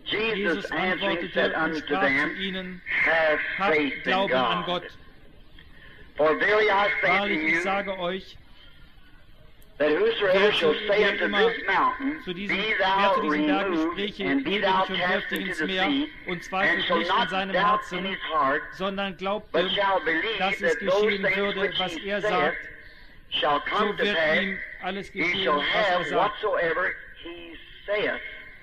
Jesus antwortete und sprach zu ihnen, habt Glauben an Gott. Wahrlich, ich sage euch, wer zu diesem Berg spräche, hebe dich und wirf dich ins Meer, und zweifelt nicht in seinem Herzen, sondern glaubte, dass es geschehen würde, was er sagt, so wird ihm alles geschehen, was er sagt.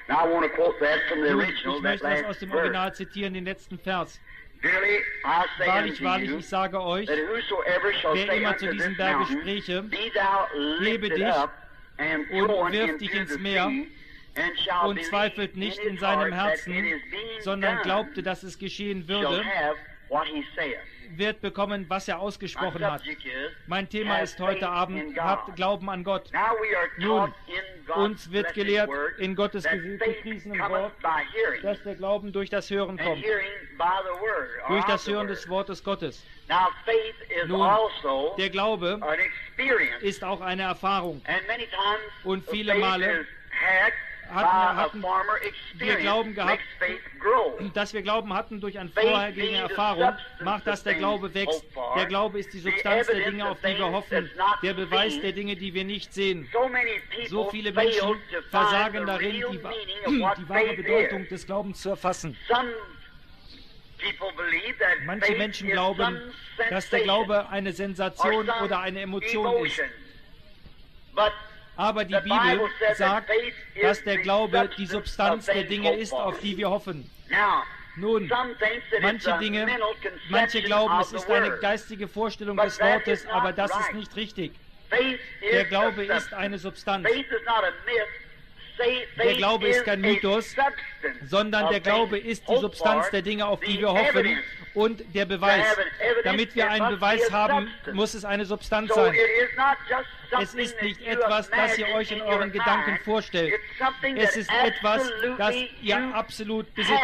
Now I want to quote that from the Nun, original, ich that möchte das aus last dem verse. Original zitieren, den letzten Vers. Verily, I say Wahrlich, unto wahrlich, you, ich sage euch, that whosoever shall wer say immer unto zu this diesem Berge mountain, spräche, be thou hebe lifted dich up and und thrown wirf into dich ins the Meer sea, and shall und believe zweifelt nicht in in his seinem heart that Herzen, it is being sondern done, glaubte, dass es geschehen shall würde, have what he saith. wird bekommen, was er My ausgesprochen hat. subject is, Mein Thema have ist heute faith in Abend, God. habt Glauben an Gott. Now we are Nun, taught in God's uns wird blessed gelehrt word in Gottes that faith gepriesenen cometh Wort, by hearing, dass der Glauben durch das Hören and kommt, hearing by the word, or durch of das the Hören word. des Wortes Gottes. Now faith is Nun, also der Glaube an experience, ist auch eine Erfahrung. and many times Und the viele faith Male is had hatten by a former wir Glauben experience gehabt, makes faith grow. dass wir Glauben hatten durch eine Faith vorhergehende being the Erfahrung, substance macht, dass der of Glaube things wächst. hoped for, Der Glaube ist die the Substanz der evidence Dinge, of auf die wir things hoffen, that's not der Beweis seen. der Dinge, die wir nicht sehen. So many So people viele fail Menschen to find versagen the darin, real die meaning of what wahre faith Bedeutung is. des Glaubens zu erfassen. Some people believe that Manche faith Menschen is glauben, some dass der sensation Glaube eine or Sensation some oder eine Emotion ist. emotion. But Aber die the Bibel Bible says that sagt, faith is dass der the Glaube die substance Substanz of der things Dinge hoped ist, for. auf die wir hoffen. Now, Nun, some think that it's manche a Dinge, mental manche conception glauben, of es the ist eine word. geistige Vorstellung But des that Wortes, is not aber das ist right. nicht richtig. Faith is Der Glaube a ist substance. eine Substanz. Faith is not a myth. Der Glaube ist kein Mythos, sondern der Glaube ist die Substanz der Dinge, auf die wir hoffen, und der Beweis. Damit wir einen Beweis haben, muss es eine Substanz sein. Es ist nicht etwas, das ihr euch in euren Gedanken vorstellt. Es ist etwas, das ihr absolut besitzt.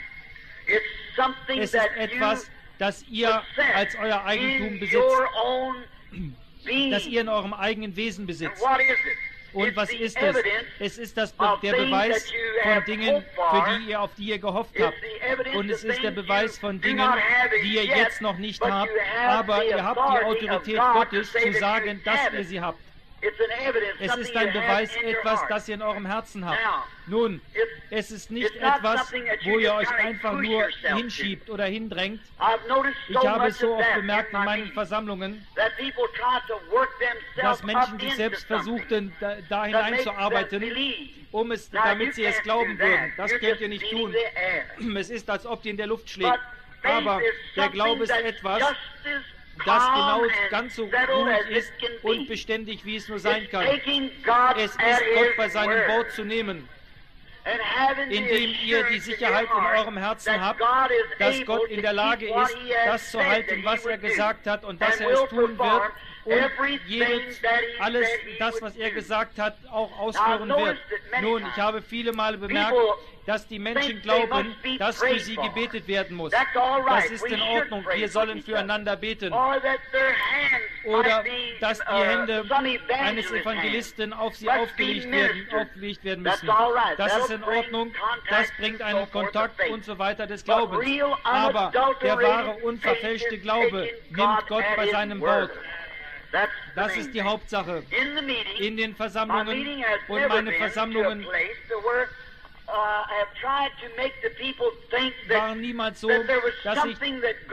Es ist etwas, das ihr als euer Eigentum besitzt, das ihr in eurem eigenen Wesen besitzt. Und was ist es? Es ist der Beweis von Dingen, auf die ihr gehofft habt. Und es ist der Beweis von Dingen, die ihr jetzt noch nicht habt, aber ihr habt die Autorität Gottes zu sagen, dass ihr sie habt. Es ist ein Beweis, etwas, das ihr in eurem Herzen habt. Nun, es ist nicht etwas, wo ihr euch einfach nur hinschiebt oder hindrängt. Ich habe es so oft bemerkt in meinen Versammlungen, dass Menschen sich selbst versuchten, da hineinzuarbeiten, damit sie es glauben würden. Das könnt ihr nicht tun. Es ist, als ob ihr in der Luft schlägt. Aber der Glaube ist etwas, das ganz so ruhig ist und beständig, wie es nur sein kann. Es ist, Gott bei seinem Wort zu nehmen, indem ihr die Sicherheit in eurem Herzen habt, dass Gott in der Lage ist, das zu halten, was er gesagt hat und dass er es tun wird und alles das, was er gesagt hat, auch ausführen wird. Nun, ich habe viele Male bemerkt, dass die Menschen glauben, dass für sie gebetet werden muss. Das ist in Ordnung, wir sollen füreinander beten. Oder dass die Hände eines Evangelisten auf sie aufgelegt werden müssen. Das ist in Ordnung, das bringt einen Kontakt und so weiter des Glaubens. Aber der wahre, unverfälschte Glaube nimmt Gott bei seinem Wort. Das ist die Hauptsache. In den Versammlungen und meine Versammlungen waren niemals so, dass ich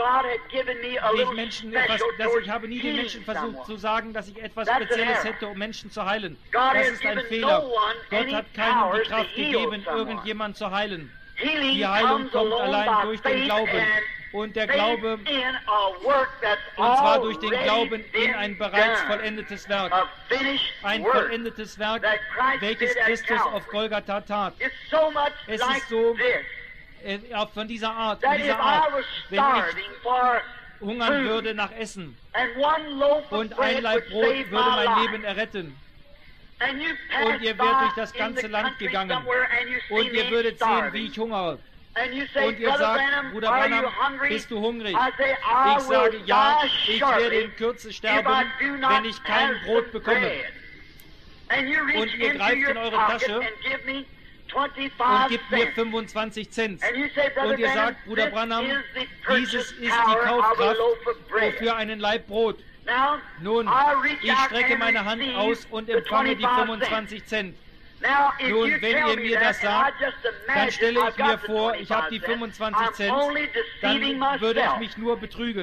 habe nie den Menschen versucht zu sagen, dass ich etwas Spezielles hätte, um Menschen zu heilen. Das ist ein Fehler. Gott hat keinem die Kraft gegeben, irgendjemanden zu heilen. Die Heilung kommt allein durch den Glauben. Und der Glaube, und zwar durch den Glauben in ein bereits vollendetes Werk. Ein vollendetes Werk, welches Christus auf Golgatha tat. Es ist so, von dieser Art, wenn ich hungern würde nach Essen und ein Laib Brot würde mein Leben erretten. Und ihr wärt durch das ganze Land gegangen und ihr würdet sehen, wie ich hungere. Und ihr sagt, Bruder Branham, bist du hungrig? Ich sage, ja, ich werde in Kürze sterben, wenn ich kein Brot bekomme. Und ihr greift in eure Tasche und gibt mir 25 Cent. Und ihr sagt, Bruder Branham, dieses ist die Kaufkraft für einen Laib Brot. Nun, ich strecke meine Hand aus und empfange die 25 Cent. Nun, wenn ihr mir das sagt, dann stelle ich mir vor, ich habe die 25 Cent, dann würde ich mich nur betrügen.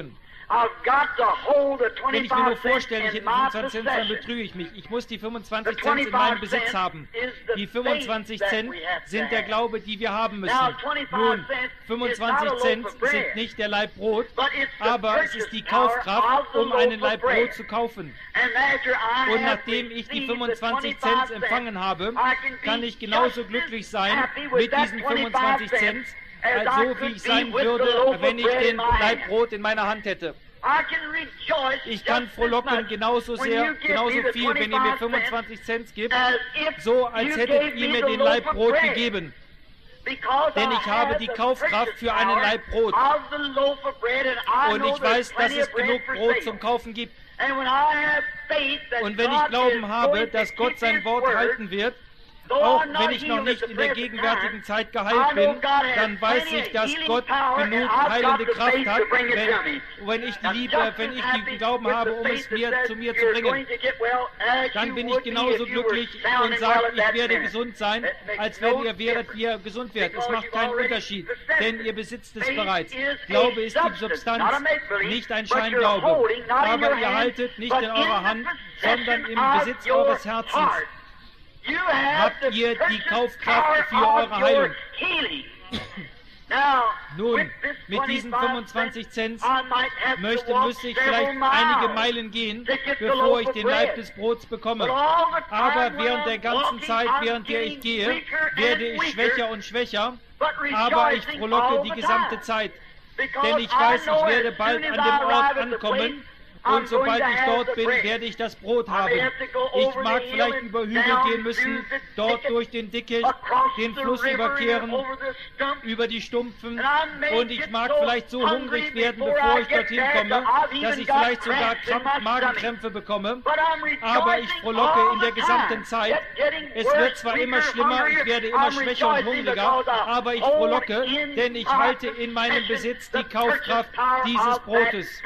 Wenn ich mir nur vorstelle, ich hätte 25 Cent, dann betrüge ich mich. Ich muss die 25 Cent in meinem Besitz haben. Die 25 Cent sind der Glaube, die wir haben müssen. Nun, 25 Cent sind nicht der Laib Brot, aber es ist die Kaufkraft, um einen Laib Brot zu kaufen. Und nachdem ich die 25 Cent empfangen habe, kann ich genauso glücklich sein mit diesen 25 Cent, so wie ich sein würde, wenn ich den Laib Brot in meiner Hand hätte. Ich kann frohlocken genauso sehr, genauso viel, wenn ihr mir 25 Cent gibt, so als hättet ihr mir den Laib Brot gegeben. Denn ich habe die Kaufkraft für einen Laib Brot. Und ich weiß, dass es genug Brot zum Kaufen gibt. Und wenn ich Glauben habe, dass Gott sein Wort halten wird, auch wenn ich noch nicht in der gegenwärtigen Zeit geheilt bin, dann weiß ich, dass Gott genug heilende Kraft hat, wenn ich den Glauben habe, um es zu mir zu bringen. Dann bin ich genauso glücklich und sage, ich werde gesund sein, als wenn ihr wäret, wie ihr gesund werdet. Es macht keinen Unterschied, denn ihr besitzt es bereits. Glaube ist die Substanz, nicht ein Scheinglaube. Aber ihr haltet nicht in eurer Hand, sondern im Besitz eures Herzens. Habt ihr die Kaufkraft für eure Heilung. Nun, mit diesen 25 Cent müsste ich vielleicht einige Meilen gehen, bevor ich den Laib des Brots bekomme. Aber während der ganzen Zeit, während der ich gehe, werde ich schwächer und schwächer, aber ich frohlocke die gesamte Zeit. Denn ich weiß, ich werde bald an dem Ort ankommen, und sobald ich dort bin, werde ich das Brot haben. Ich mag vielleicht über Hügel gehen müssen, dort durch den Dickicht, den Fluss überqueren, über die Stumpfen. Und ich mag vielleicht so hungrig werden, bevor ich dorthin komme, dass ich vielleicht sogar Magenkrämpfe bekomme. Aber ich frohlocke in der gesamten Zeit. Es wird zwar immer schlimmer, ich werde immer schwächer und hungriger, aber ich frohlocke, denn ich halte in meinem Besitz die Kaufkraft dieses Brotes.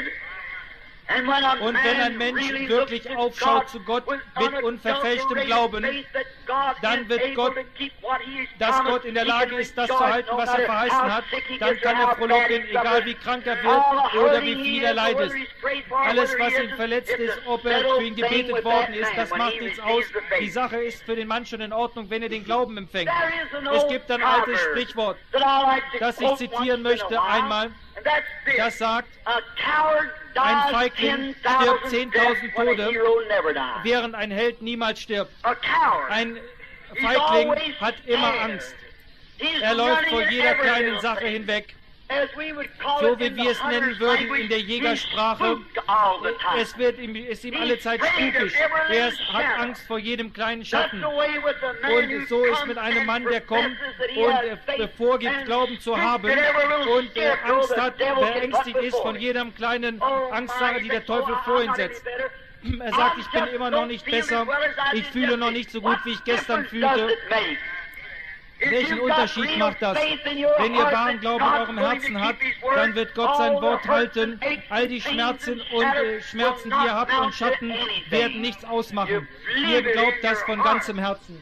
Und wenn ein Mensch wirklich aufschaut zu Gott mit unverfälschtem Glauben, dann wird dass Gott in der Lage ist, das zu halten, was er verheißen hat, dann kann er frohlocken, egal wie krank er wird oder wie viel er leidet. Alles, was ihm verletzt ist, ob er für ihn gebetet worden ist, das macht nichts aus. Die Sache ist für den Mann schon in Ordnung, wenn er den Glauben empfängt. Es gibt ein altes Sprichwort, das ich zitieren möchte einmal, das sagt, ein Feigling stirbt 10.000 Tode, während ein Held niemals stirbt. Ein Feigling hat immer Angst. Er läuft vor jeder kleinen Sache hinweg. So wie wir es nennen würden in der Jägersprache, ist ihm alle Zeit spukisch. Er hat Angst vor jedem kleinen Schatten. Und so ist mit einem Mann, der kommt und vorgibt, Glauben zu haben und Angst hat, beängstigt ist von jedem kleinen Angstsache, die der Teufel vor ihn setzt. Er sagt, ich bin immer noch nicht besser, ich fühle noch nicht so gut, wie ich gestern fühlte. Welchen Unterschied macht das? Wenn ihr wahren Glauben in eurem Herzen habt, dann wird Gott sein Wort halten. All die Schmerzen die ihr habt und Schatten werden nichts ausmachen. Ihr glaubt das von ganzem Herzen.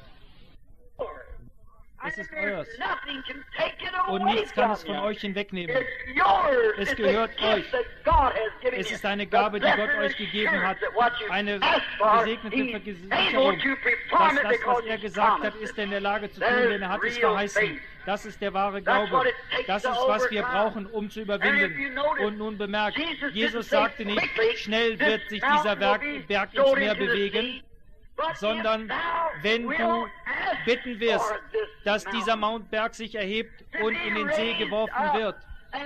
Es ist euers. Und nichts kann es von euch hinwegnehmen. Es gehört euch. Es ist eine Gabe, die Gott euch gegeben hat. Eine gesegnete Versicherung. Dass das, was er gesagt hat, ist er in der Lage zu tun, denn er hat es verheißen. Das ist der wahre Glaube. Das ist, was wir brauchen, um zu überwinden. Und nun bemerkt, Jesus sagte nicht, schnell wird sich dieser Berg ins Meer bewegen, sondern wenn du bitten wirst, dass dieser Mountberg sich erhebt und in den See geworfen wird,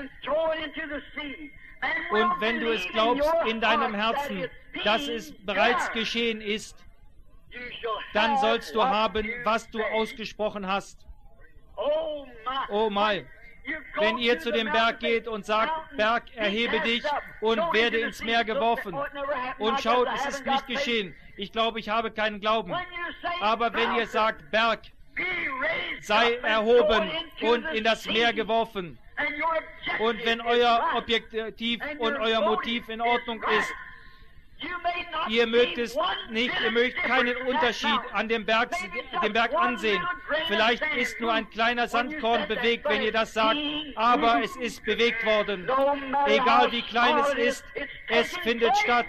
und wenn du es glaubst in deinem Herzen, dass es bereits geschehen ist, dann sollst du haben, was du ausgesprochen hast. Oh mein! Wenn ihr zu dem Berg geht und sagt, Berg, erhebe dich und werde ins Meer geworfen. Und schaut, es ist nicht geschehen. Ich glaube, ich habe keinen Glauben. Aber wenn ihr sagt, Berg, sei erhoben und in das Meer geworfen. Und wenn euer Objektiv und euer Motiv in Ordnung ist, Ihr mögt es nicht, ihr mögt keinen Unterschied an dem Berg ansehen. Vielleicht ist nur ein kleiner Sandkorn bewegt, wenn ihr das sagt, aber es ist bewegt worden. Egal wie klein es ist, es findet statt.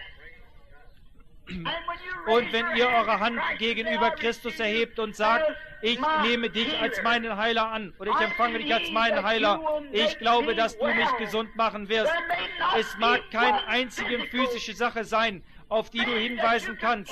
Und wenn ihr eure Hand gegenüber Christus erhebt und sagt, ich nehme dich als meinen Heiler an oder ich empfange dich als meinen Heiler, ich glaube, dass du mich gesund machen wirst. Es mag keine einzige physische Sache sein, auf die du hinweisen kannst,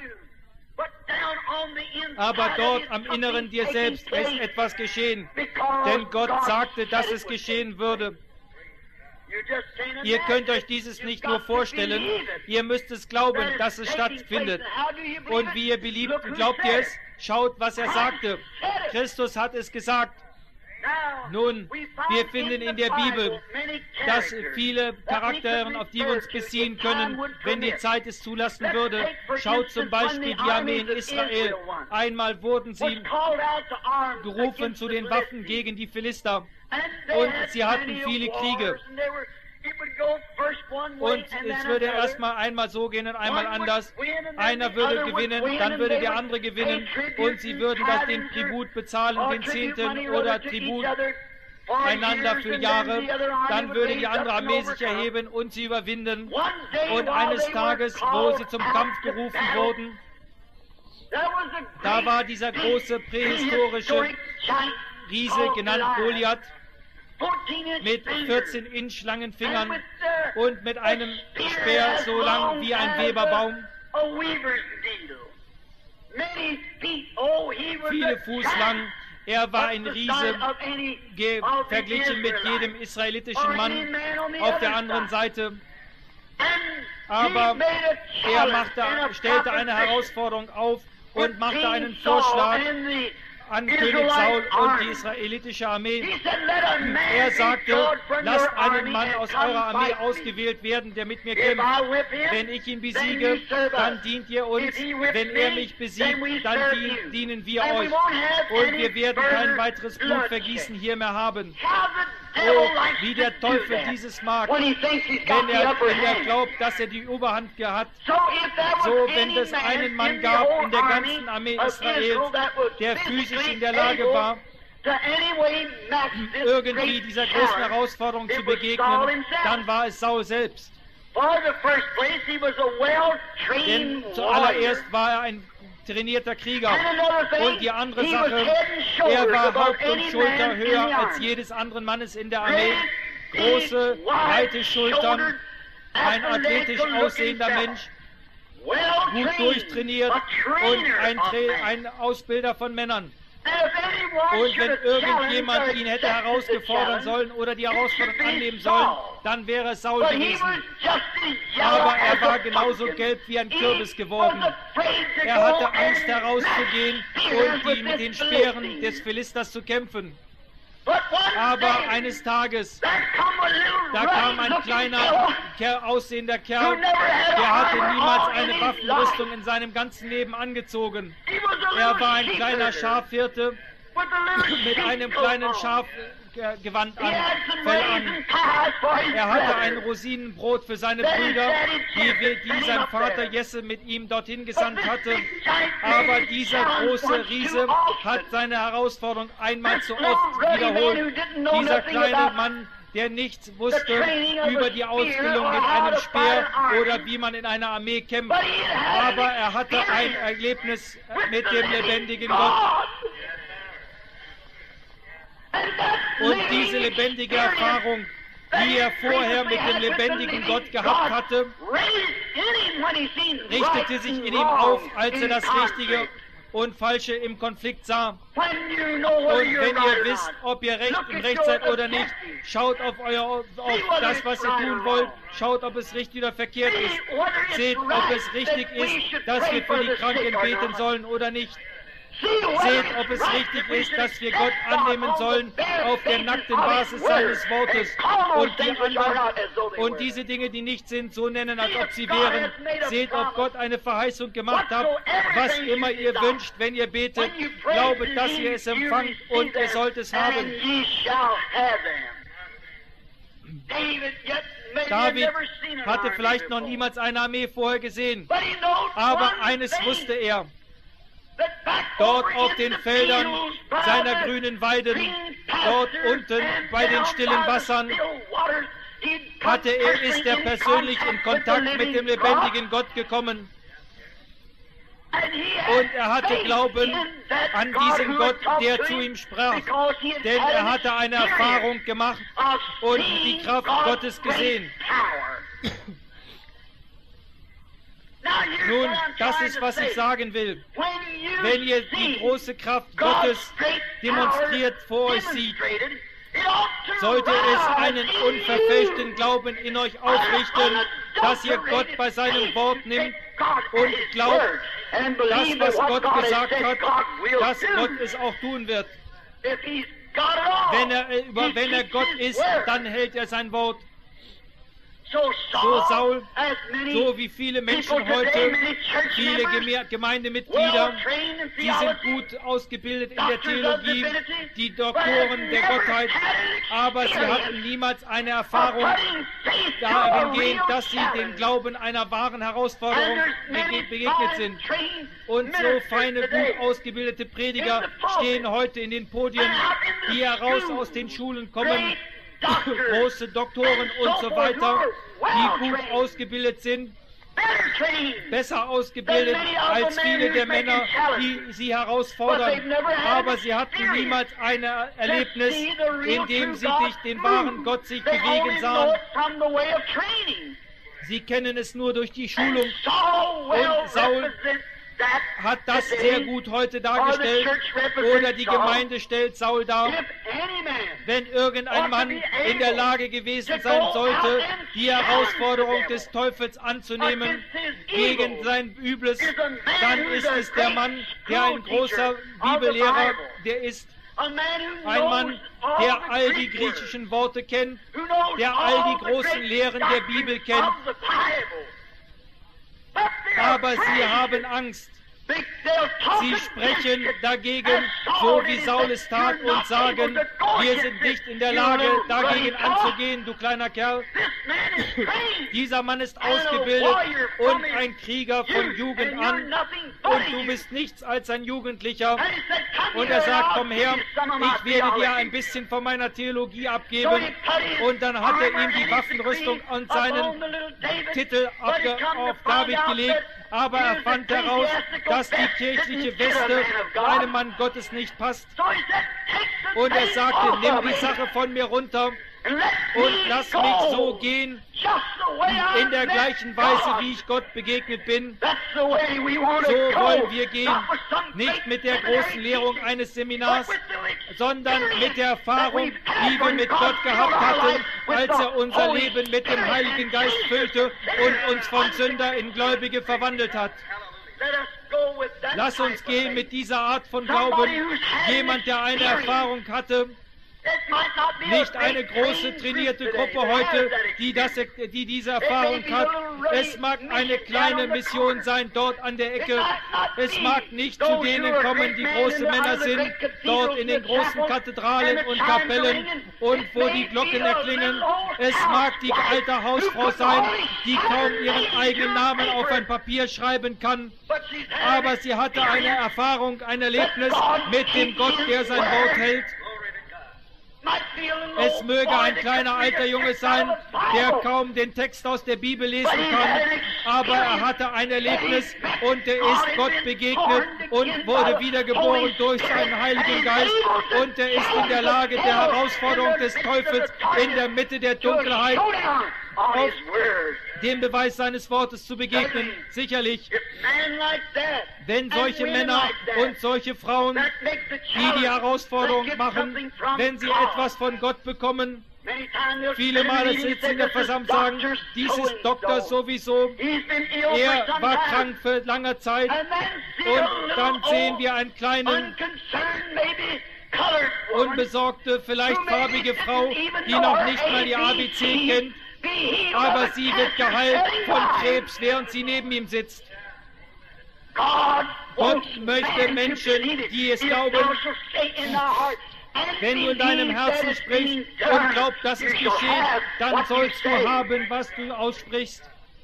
aber dort am Inneren dir selbst ist etwas geschehen, denn Gott sagte, dass es geschehen würde. Ihr könnt euch dieses nicht nur vorstellen, ihr müsst es glauben, dass es stattfindet. Und wie ihr beliebt, glaubt ihr es? Schaut, was er sagte. Christus hat es gesagt. Nun, wir finden in der Bibel, dass viele Charaktere, auf die wir uns beziehen können, wenn die Zeit es zulassen würde. Schaut zum Beispiel die Armee in Israel. Einmal wurden sie gerufen zu den Waffen gegen die Philister. Und sie hatten viele Kriege. Und es würde erstmal einmal so gehen und einmal anders. Einer würde gewinnen, dann würde der andere gewinnen und sie würden den Tribut bezahlen, den Zehnten oder Tribut einander für Jahre. Dann würde die andere Armee sich erheben und sie überwinden. Und eines Tages, wo sie zum Kampf gerufen wurden, da war dieser große prähistorische Riese, genannt Goliath, mit 14 Inch langen Fingern und mit einem Speer so lang wie ein Weberbaum, viele Fuß lang. Er war ein Riese, verglichen mit jedem israelitischen Mann auf der anderen Seite. Aber er stellte eine Herausforderung auf und machte einen Vorschlag an König Saul und die israelitische Armee. Er sagte, lasst einen Mann aus eurer Armee ausgewählt werden, der mit mir kämpft. Wenn ich ihn besiege, dann dient ihr uns. Wenn er mich besiegt, dann dienen wir euch. Und wir werden kein weiteres Blutvergießen hier mehr haben. Oh, wie der Teufel dieses mag, wenn er glaubt, dass er die Oberhand hat. So, wenn es einen Mann gab in der ganzen Armee Israels, der physisch in der Lage war, irgendwie dieser großen Herausforderung zu begegnen, dann war es Saul selbst. Denn zuallererst war er ein trainierter Krieger. Und die andere Sache, er war Haupt und Schulter höher als jedes anderen Mannes in der Armee. Große, breite Schultern, ein athletisch aussehender Mensch, gut durchtrainiert und ein Ausbilder von Männern. Und wenn irgendjemand ihn hätte herausfordern sollen oder die Herausforderung annehmen sollen, dann wäre es Saul gewesen. Aber er war genauso gelb wie ein Kürbis geworden. Er hatte Angst herauszugehen und mit den Speeren des Philisters zu kämpfen. Aber eines Tages, da kam ein kleiner, aussehender Kerl, der hatte niemals eine Waffenrüstung in seinem ganzen Leben angezogen. Er war ein kleiner Schafhirte mit einem kleinen Schafgewand Fell an. Er hatte ein Rosinenbrot für seine Brüder, die sein Vater Jesse mit ihm dorthin gesandt hatte. Aber dieser große Riese hat seine Herausforderung einmal zu oft wiederholt. Dieser kleine Mann, der nichts wusste über die Ausbildung mit einem Speer oder wie man in einer Armee kämpft. Aber er hatte ein Erlebnis mit dem lebendigen Gott. Und diese lebendige Erfahrung, die er vorher mit dem lebendigen Gott gehabt hatte, richtete sich in ihm auf, als er das Richtige und Falsche im Konflikt sah. Und wenn ihr wisst, ob ihr im Recht seid oder nicht, schaut auf das, was ihr tun wollt, schaut, ob es richtig oder verkehrt ist. Seht, ob es richtig ist, dass wir für die Kranken beten sollen oder nicht. Seht, ob es richtig ist, dass wir Gott annehmen sollen auf der nackten Basis seines Wortes und diese Dinge, die nicht sind, so nennen, als ob sie wären. Seht, ob Gott eine Verheißung gemacht hat. Was immer ihr wünscht, wenn ihr betet, glaubet, dass ihr es empfangt und ihr sollt es haben. David hatte vielleicht noch niemals eine Armee vorher gesehen, aber eines wusste er: Dort auf den Feldern seiner grünen Weiden, dort unten bei den stillen Wassern, ist er persönlich in Kontakt mit dem lebendigen Gott gekommen. Und er hatte Glauben an diesen Gott, der zu ihm sprach, denn er hatte eine Erfahrung gemacht und die Kraft Gottes gesehen. Nun, das ist, was ich sagen will. Wenn ihr die große Kraft Gottes demonstriert vor euch seht, sollte es einen unverfälschten Glauben in euch aufrichten, dass ihr Gott bei seinem Wort nimmt und glaubt, das, was Gott gesagt hat, dass Gott es auch tun wird. Wenn er Gott ist, dann hält er sein Wort. So Saul, so wie viele Menschen heute, viele Gemeindemitglieder, die sind gut ausgebildet in der Theologie, die Doktoren der Gottheit, aber sie hatten niemals eine Erfahrung dahingehend, dass sie dem Glauben einer wahren Herausforderung begegnet sind. Und so feine, gut ausgebildete Prediger stehen heute in den Podien, die heraus aus den Schulen kommen, große Doktoren und so weiter, die gut ausgebildet sind, besser ausgebildet als viele der Männer, die sie herausfordern. Aber sie hatten niemals ein Erlebnis, in dem sie den wahren Gott sich bewegen sahen. Sie kennen es nur durch die Schulung. Und Saul hat das sehr gut heute dargestellt, oder die Gemeinde stellt Saul dar. Wenn irgendein Mann in der Lage gewesen sein sollte, die Herausforderung des Teufels anzunehmen gegen sein Übles, dann ist es der Mann, der ein großer Bibellehrer, der ist. Ein Mann, der all die griechischen Worte kennt, der all die großen Lehren der Bibel kennt. Aber sie haben Angst. Sie sprechen dagegen, so wie Saul es tat, und sagen, wir sind nicht in der Lage, dagegen anzugehen, du kleiner Kerl. Dieser Mann ist ausgebildet und ein Krieger von Jugend an, und du bist nichts als ein Jugendlicher. Und er sagt, komm her, ich werde dir ein bisschen von meiner Theologie abgeben. Und dann hat er ihm die Waffenrüstung und seinen Titel auf David gelegt. Aber er fand heraus, dass die kirchliche Weste einem Mann Gottes nicht passt. Und er sagte, nimm die Sache von mir runter und lass mich so gehen, in der gleichen Weise, wie ich Gott begegnet bin. So wollen wir gehen, nicht mit der großen Lehrung eines Seminars, sondern mit der Erfahrung, die wir mit Gott gehabt hatten, als er unser Leben mit dem Heiligen Geist füllte und uns von Sünder in Gläubige verwandelt hat. Lass uns gehen mit dieser Art von Glauben. Jemand, der eine Erfahrung hatte, nicht eine große trainierte Gruppe heute, die diese Erfahrung hat. Es mag eine kleine Mission sein, dort an der Ecke. Es mag nicht zu denen kommen, die große Männer sind, dort in den großen Kathedralen und Kapellen und wo die Glocken erklingen. Es mag die alte Hausfrau sein, die kaum ihren eigenen Namen auf ein Papier schreiben kann. Aber sie hatte eine Erfahrung, ein Erlebnis mit dem Gott, der sein Wort hält. Es möge ein kleiner alter Junge sein, der kaum den Text aus der Bibel lesen kann, aber er hatte ein Erlebnis und er ist Gott begegnet und wurde wiedergeboren durch seinen Heiligen Geist, und er ist in der Lage, der Herausforderung des Teufels in der Mitte der Dunkelheit auf dem Beweis seines Wortes zu begegnen. Sicherlich, wenn solche Männer und solche Frauen, die die Herausforderung machen, wenn sie etwas von Gott bekommen, viele Male sitzen in der Versammlung sagen, dies ist Doktor sowieso, er war krank für lange Zeit, und dann sehen wir einen kleinen, unbesorgte, vielleicht farbige Frau, die noch nicht mal die ABC kennt, aber sie wird geheilt von Krebs, während sie neben ihm sitzt. Gott möchte Menschen, die es glauben, Wenn du in deinem Herzen sprichst und glaubst, dass es geschieht, dann sollst du haben, was du aussprichst.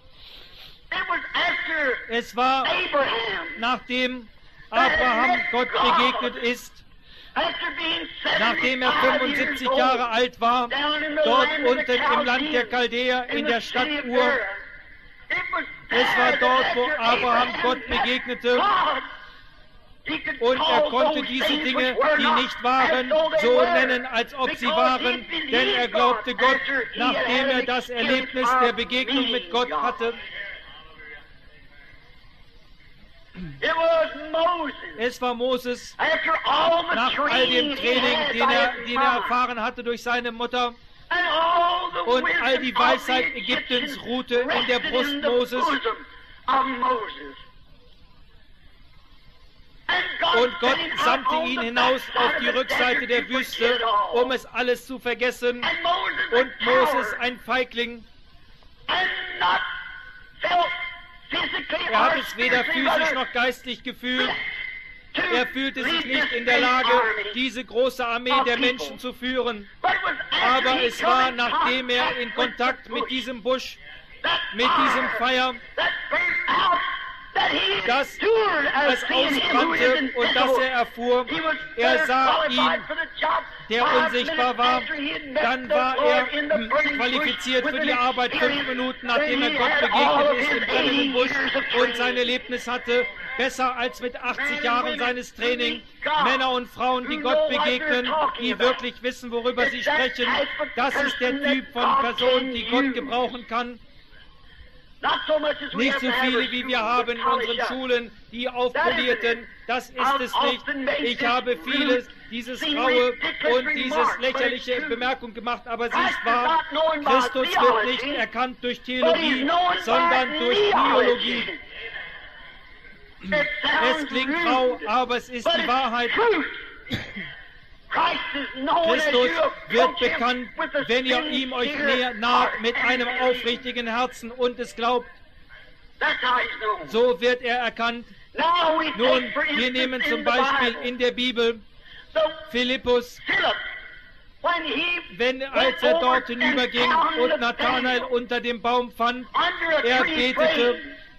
Es war, nachdem Abraham Gott begegnet ist, nachdem er 75 Jahre alt war, dort unten im Land der Chaldäer in der Stadt Ur. Es war dort, wo Abraham Gott begegnete. Und er konnte diese Dinge, die nicht waren, so nennen, als ob sie waren, denn er glaubte Gott, nachdem er das Erlebnis der Begegnung mit Gott hatte. Es war Moses, nach all dem Training, den er erfahren hatte durch seine Mutter, und all die Weisheit Ägyptens ruhte in der Brust Moses. Und Gott sandte ihn hinaus auf die Rückseite der Wüste, um es alles zu vergessen. Und Moses, ein Feigling, er hat es weder physisch noch geistig gefühlt. Er fühlte sich nicht in der Lage, diese große Armee der Menschen zu führen. Aber es war, nachdem er in Kontakt mit diesem Busch, mit diesem Feuer, dass es ausbrannte und dass er erfuhr, er sah ihn, der unsichtbar war, dann war er qualifiziert für die Arbeit 5 Minuten, nachdem er Gott begegnet ist im brennenden Busch und sein Erlebnis hatte, besser als mit 80 Jahren seines Trainings. Männer und Frauen, die Gott begegnen, die wirklich wissen, worüber sie sprechen, das ist der Typ von Person, die Gott gebrauchen kann. Nicht so viele, wie wir haben in unseren Schulen, die aufpolierten, das ist es nicht. Ich habe vieles, dieses Raue und dieses lächerliche Bemerkung gemacht, aber sie ist wahr. Christus wird nicht erkannt durch Theologie, sondern durch Biologie. Es klingt rau, aber es ist die Wahrheit. Christus wird bekannt, wenn ihr ihm euch naht mit einem aufrichtigen Herzen und es glaubt. So wird er erkannt. Nun, wir nehmen zum Beispiel in der Bibel Philippus, als er dort hinüberging und Nathanael unter dem Baum fand, er betete.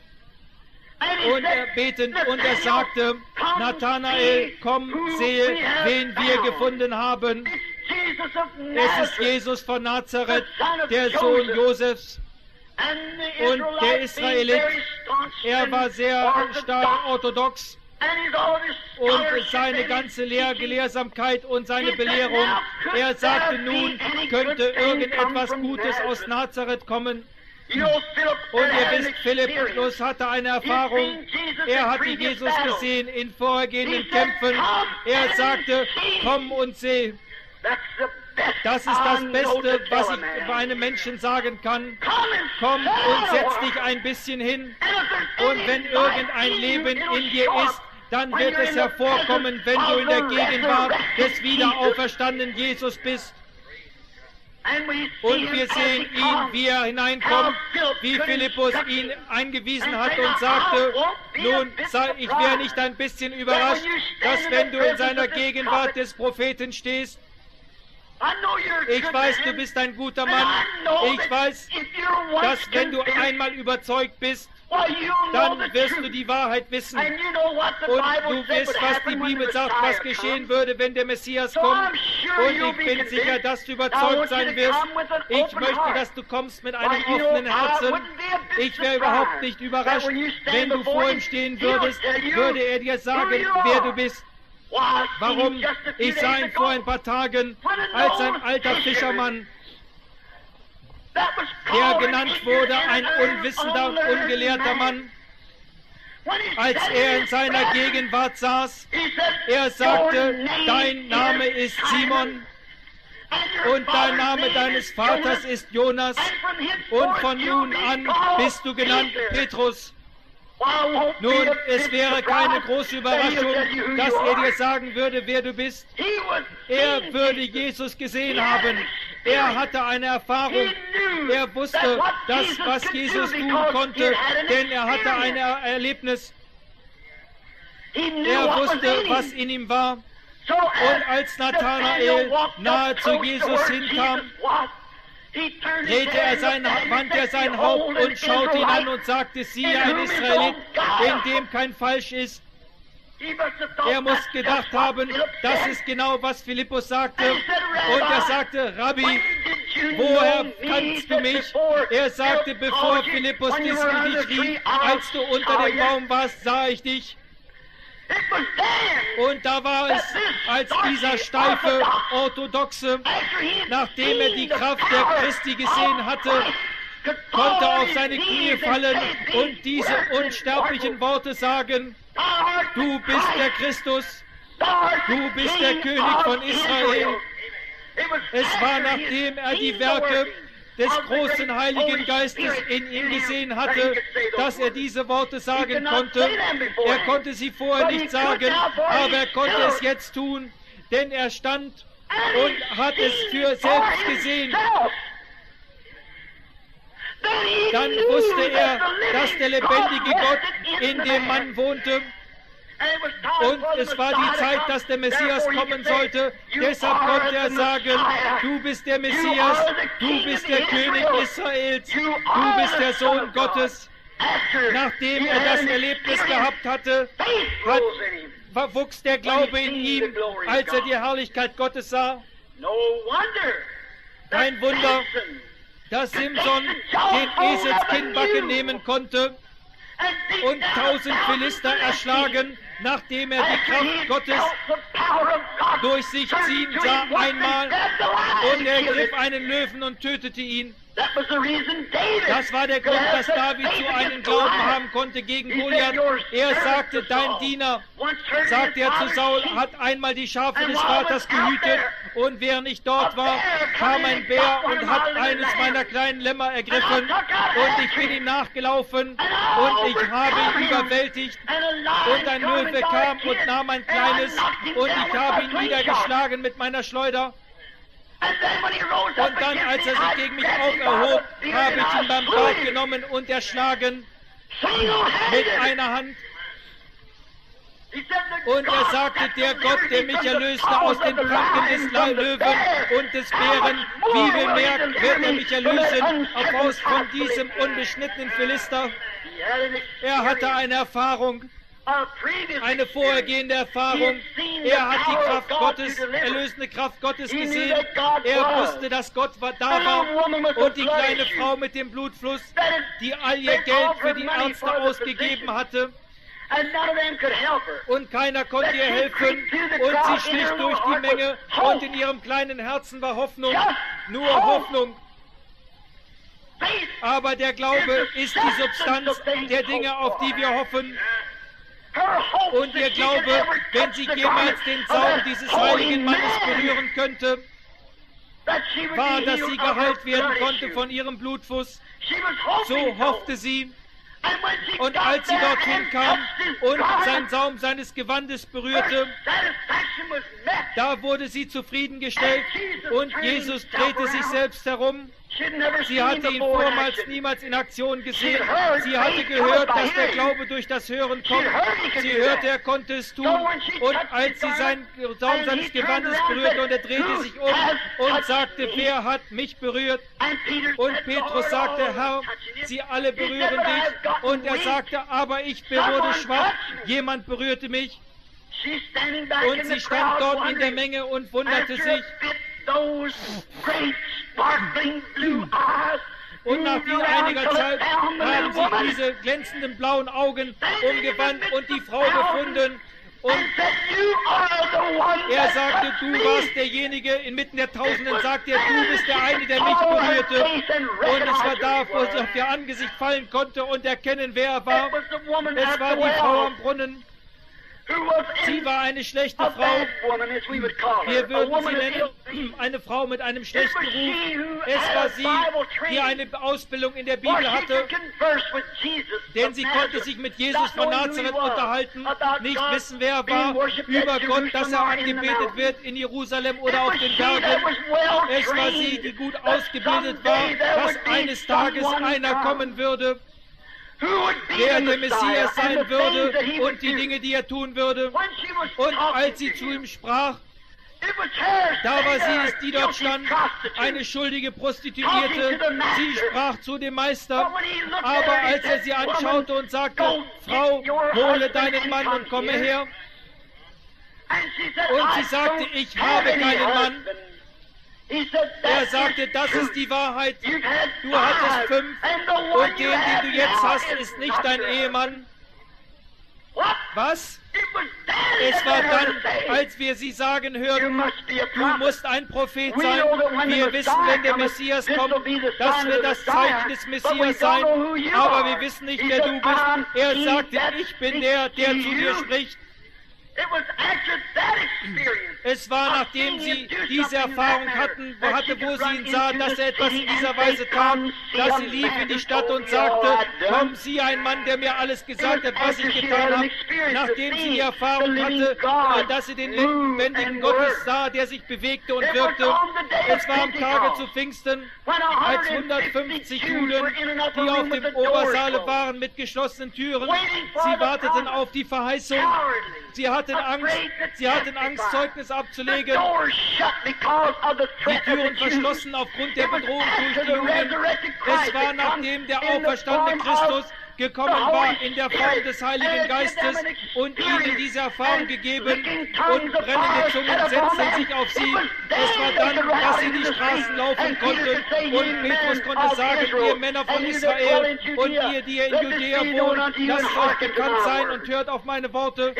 Und er sagte, Nathanael, komm, sehe, wen wir gefunden haben. Es ist Jesus von Nazareth, der Sohn Josefs. Und der Israelit, er war sehr stark orthodox. Und seine ganze Gelehrsamkeit und seine Belehrung, er sagte, nun könnte irgendetwas Gutes aus Nazareth kommen. Und ihr wisst, Philippus hatte eine Erfahrung. Er hatte Jesus gesehen in vorhergehenden Kämpfen. Er sagte, komm und seh. Das ist das Beste, was ich bei einem Menschen sagen kann. Komm und setz dich ein bisschen hin. Und wenn irgendein Leben in dir ist, dann wird es hervorkommen, wenn du in der Gegenwart des wiederauferstandenen Jesus bist. Und wir sehen ihn, wie er hineinkommt, wie Philippus ihn eingewiesen hat und sagte, nun, ich wäre nicht ein bisschen überrascht, dass wenn du in seiner Gegenwart des Propheten stehst, ich weiß, du bist ein guter Mann, ich weiß, dass wenn du einmal überzeugt bist, dann wirst du die Wahrheit wissen und du wirst, was die Bibel sagt, was geschehen würde, wenn der Messias kommt. Und ich bin sicher, dass du überzeugt sein wirst. Ich möchte, dass du kommst mit einem offenen Herzen. Ich wäre überhaupt nicht überrascht, wenn du vor ihm stehen würdest, würde er dir sagen, wer du bist. Warum? Ich sah ihn vor ein paar Tagen als ein alter Fischermann, der genannt wurde, ein unwissender und ungelehrter Mann. Als er in seiner Gegenwart saß, er sagte, dein Name ist Simon und der Name deines Vaters ist Jonas und von nun an bist du genannt Petrus. Nun, es wäre keine große Überraschung, dass er dir sagen würde, wer du bist. Er würde Jesus gesehen haben. Er hatte eine Erfahrung. Er wusste das, was Jesus tun konnte, denn er hatte ein Erlebnis. Er wusste, was in ihm war. Und als Nathanael nahe zu Jesus hinkam, wandte er sein Haupt und schaute ihn an und sagte, siehe, ein Israelit, in dem kein Falsch ist. Er muss gedacht haben, das ist genau, was Philippus sagte. Und er sagte, Rabbi, woher kannst du mich? Er sagte, bevor Philippus dich rief, als du unter dem Baum warst, sah ich dich. Und da war es, als dieser steife Orthodoxe, nachdem er die Kraft der Christi gesehen hatte, konnte auf seine Knie fallen und diese unsterblichen Worte sagen, du bist der Christus, du bist der König von Israel. Es war, nachdem er die Werke des großen Heiligen Geistes in ihm gesehen hatte, dass er diese Worte sagen konnte. Er konnte sie vorher nicht sagen, aber er konnte es jetzt tun, denn er stand und hat es für selbst gesehen. Dann wusste er, dass der lebendige Gott in dem Mann wohnte. Und es war die Zeit, dass der Messias kommen sollte. Deshalb konnte er sagen, du bist der Messias, du bist der König Israels, du bist der Sohn Gottes. Nachdem er das Erlebnis gehabt hatte, wuchs der Glaube in ihm, als er die Herrlichkeit Gottes sah. Kein Wunder, dass Simson den Eselskinnbacken nehmen konnte und 1000 Philister erschlagen, nachdem er die Kraft Gottes durch sich ziehen sah einmal, und er griff einen Löwen und tötete ihn. Das war der Grund, dass David so einen Glauben haben konnte gegen Goliath. Er sagte, dein Diener, sagt er zu Saul, hat einmal die Schafe des Vaters gehütet, und während ich dort war, kam ein Bär und hat eines meiner kleinen Lämmer ergriffen, und ich bin ihm nachgelaufen und ich habe ihn überwältigt, und ein Löwe kam und nahm ein kleines, und ich habe ihn niedergeschlagen mit meiner Schleuder. Und dann, als er sich gegen mich auferhob, habe ich ihn beim Bauch genommen und erschlagen mit einer Hand. Und er sagte, der Gott, der mich erlöste aus den Pranken des Löwen und des Bären, wie viel mehr wird er mich erlösen von diesem unbeschnittenen Philister? Er hatte eine Erfahrung, eine vorhergehende Erfahrung. Er hat die Kraft Gottes, erlösende Kraft Gottes gesehen. Er wusste, dass Gott da war. Und die kleine Frau mit dem Blutfluss, die all ihr Geld für die Ärzte ausgegeben hatte. Und keiner konnte ihr helfen. Und sie schlich durch die Menge. Und in ihrem kleinen Herzen war Hoffnung. Nur Hoffnung. Aber der Glaube ist die Substanz der Dinge, auf die wir hoffen. Und ihr Glaube, wenn sie jemals den Saum dieses heiligen Mannes berühren könnte, war, dass sie geheilt werden konnte von ihrem Blutfuß. So hoffte sie. Und als sie dorthin kam und sein Saum seines Gewandes berührte, da wurde sie zufriedengestellt und Jesus drehte sich selbst herum. Sie hatte ihn vormals niemals in Aktion gesehen. Sie hatte gehört, dass der Glaube durch das Hören kommt. Sie hörte, er konnte es tun. Und als sie seinen Saum seines Gewandes berührte, und er drehte sich um und sagte, wer hat mich berührt? Und Petrus sagte, Herr, sie alle berühren dich. Und er sagte, aber ich wurde schwach, jemand berührte mich. Und sie stand dort in der Menge und wunderte sich. Und nach einiger Zeit haben sich diese glänzenden blauen Augen umgewandt und die Frau gefunden. Und er sagte, du warst derjenige, inmitten der Tausenden sagte er, du bist der eine, der mich berührte. Und es war da, wo sie auf ihr Angesicht fallen konnte und erkennen, wer er war. Es war die Frau am Brunnen. Sie war eine schlechte Frau. Wir würden sie nennen, eine Frau mit einem schlechten Ruf. Es war sie, die eine Ausbildung in der Bibel hatte, denn sie konnte sich mit Jesus von Nazareth unterhalten, nicht wissen, wer er war, über Gott, dass er angebetet wird in Jerusalem oder auf den Bergen. Es war sie, die gut ausgebildet war, dass eines Tages einer kommen würde, wer der Messias sein würde und die Dinge, die er tun würde. Und als sie zu ihm sprach, da war sie es, die dort stand, eine schuldige Prostituierte. Sie sprach zu dem Meister, aber als er sie anschaute und sagte, Frau, hole deinen Mann und komme her. Und sie sagte, ich habe keinen Mann. Er sagte, das ist die Wahrheit. Du hattest 5 und den du jetzt hast, ist nicht dein Ehemann. Was? Es war dann, als wir sie sagen hörten, du musst ein Prophet sein. Wir wissen, wenn der Messias kommt, das wird das Zeichen des Messias sein. Aber wir wissen nicht, wer du bist. Er sagte, ich bin der zu dir spricht. Es war, nachdem sie diese Erfahrung hatten, wo sie ihn sah, dass er etwas in dieser Weise tat, dass sie lief in die Stadt und sagte, komm, sieh ein Mann, der mir alles gesagt hat, was ich getan habe. Nachdem sie die Erfahrung hatte, dass sie den lebendigen Gottes sah, der sich bewegte und wirkte. Es war am Tage zu Pfingsten, als 150 Juden, die auf dem Obersaale waren mit geschlossenen Türen. Sie warteten auf die Verheißung. Sie hatten Angst, Zeugnis abzulegen. Die Türen verschlossen aufgrund der Bedrohung durch die Juden. Es war, nachdem der auferstandene Christus gekommen war in der Form des Heiligen Geistes und ihnen diese Erfahrung gegeben und brennende Zungen setzten sich auf sie. Es war dann, dass sie die Straßen laufen konnten und Petrus konnte sagen, ihr Männer von Israel und ihr, die in Judäa wohnt, lasst euch bekannt sein und hört auf meine Worte.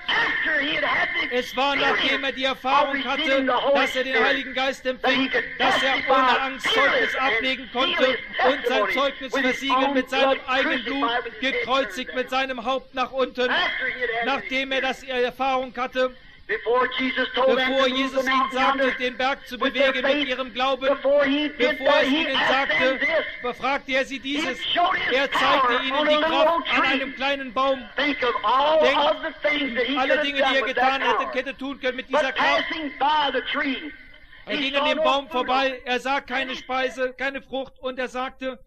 Es war, nachdem er die Erfahrung hatte, dass er den Heiligen Geist empfing, dass er ohne Angst Zeugnis ablegen konnte und sein Zeugnis versiegeln mit seinem eigenen Blut, gekreuzigt mit seinem Haupt nach unten, nachdem er das Erfahrung hatte, bevor Jesus ihnen sagte, den Berg zu bewegen mit ihrem Glauben, bevor es ihnen sagte, befragte er sie dieses. Er zeigte ihnen die Kraft an einem kleinen Baum. Denkt alle Dinge, die er getan hätte tun können mit dieser Kraft. Er ging an dem Baum vorbei, er sah keine Speise, keine Frucht und er sagte,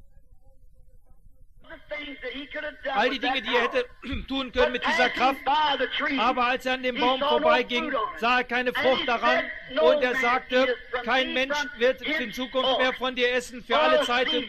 all die Dinge, die er hätte tun können mit dieser Kraft, aber als er an dem Baum vorbeiging, sah er keine Frucht daran und er sagte, kein Mensch wird in Zukunft mehr von dir essen für alle Zeiten.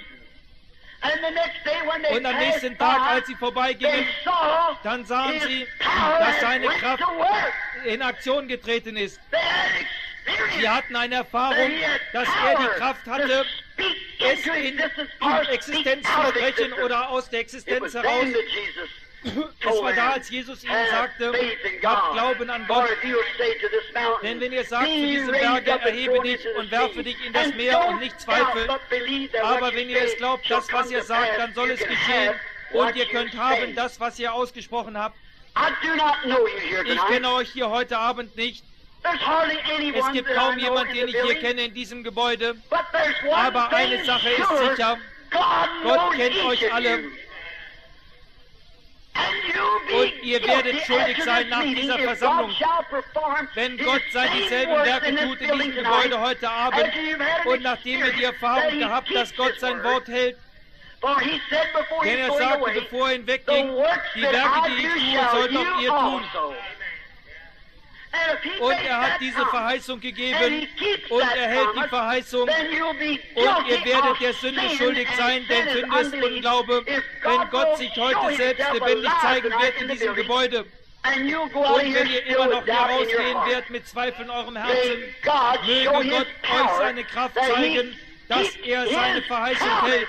Und am nächsten Tag, als sie vorbeigingen, dann sahen sie, dass seine Kraft in Aktion getreten ist. Sie hatten eine Erfahrung, dass er die Kraft hatte, es in Existenz zu sprechen oder aus der Existenz heraus. Es war da, als Jesus ihnen sagte, habt Glauben an Gott. Denn wenn ihr sagt zu diesem Berge, erhebe dich und werfe dich in das Meer und nicht zweifeln, aber wenn ihr es glaubt, das, was ihr sagt, dann soll es geschehen und ihr könnt haben das, was ihr ausgesprochen habt. Ich kenne euch hier heute Abend nicht. Es gibt kaum jemanden, den ich hier kenne in diesem Gebäude. Aber eine Sache ist sicher. Gott kennt euch alle. Und ihr werdet schuldig sein nach dieser Versammlung. Wenn Gott dieselben Werke tut in diesem Gebäude heute Abend und nachdem ihr die Erfahrung gehabt, dass Gott sein Wort hält, denn er sagte, bevor er hinwegging, die Werke, die ich tue, sollt auch ihr tun. Und er hat diese Verheißung gegeben und er hält die Verheißung und ihr werdet der Sünde schuldig sein, denn Sünde ist Unglaube, wenn Gott sich heute selbst lebendig zeigen wird in diesem Gebäude. Und wenn ihr immer noch herausgehen werdet mit Zweifeln in eurem Herzen, möge Gott euch seine Kraft zeigen, dass er seine Verheißung hält.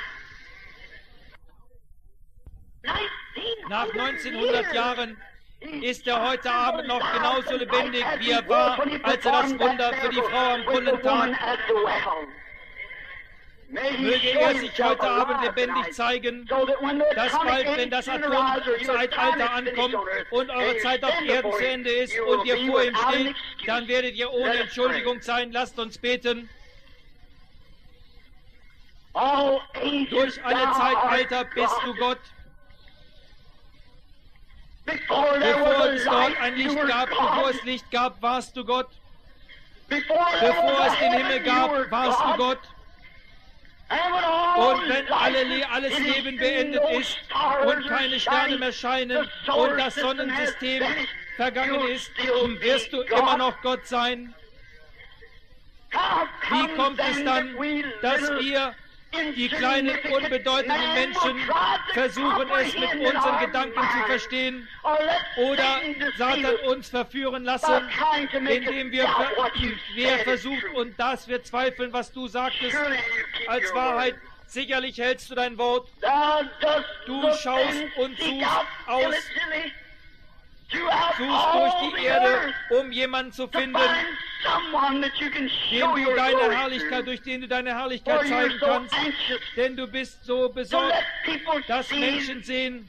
Nach 1900 Jahren ist er heute Abend noch genauso lebendig, wie er war, als er das Wunder für die Frau am Brunnen tat. Möge er sich heute Abend lebendig zeigen, dass bald, wenn das Atomzeitalter ankommt und eure Zeit auf Erden zu Ende ist und ihr vor ihm steht, dann werdet ihr ohne Entschuldigung sein. Lasst uns beten. Durch alle Zeitalter bist du Gott. Bevor es dort ein Licht gab, bevor es Licht gab, warst du Gott. Bevor es den Himmel gab, warst du Gott. Und wenn alles Leben beendet ist und keine Sterne mehr scheinen und das Sonnensystem vergangen ist, wirst du immer noch Gott sein. Wie kommt es dann, dass wir, die kleinen, unbedeutenden Menschen, versuchen es mit unseren Gedanken zu verstehen oder Satan uns verführen lassen, indem wir versuchen und dass wir zweifeln, was du sagtest, als Wahrheit. Sicherlich hältst du dein Wort. Du schaust und suchst durch die Erde, um jemanden zu finden, durch den du deine Herrlichkeit zeigen kannst. Denn du bist so besorgt, dass Menschen sehen,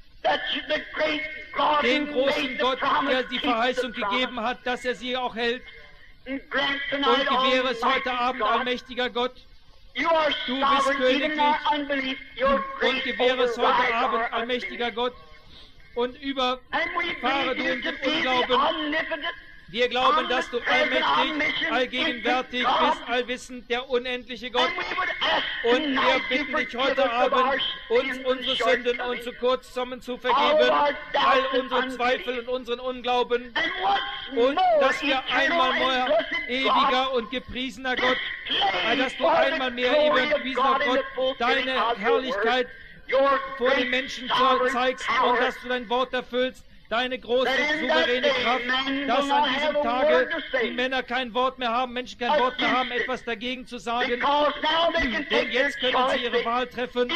den großen Gott, der die Verheißung gegeben hat, dass er sie auch hält. Und gewähre es heute Abend, allmächtiger Gott. Du bist königlich und gewähre es heute Abend, allmächtiger Gott. Und überfahre du unseren Unglauben. Wir glauben, dass du allmächtig, allgegenwärtig bist, allwissend, der unendliche Gott. Und wir bitten dich heute Abend, uns unsere Sünden und zu Kurzkommen zu vergeben, all unsere Zweifel und unseren Unglauben. Und dass wir einmal mehr, ewiger und gepriesener Gott, dass du einmal mehr, ewiger und gepriesener Gott, deine Herrlichkeit vor den Menschen zeigst und dass du dein Wort erfüllst, deine große, souveräne Kraft, dass an diesem Tage die Männer kein Wort mehr haben, Menschen kein Wort mehr haben, etwas dagegen zu sagen, denn jetzt können sie ihre Wahl treffen.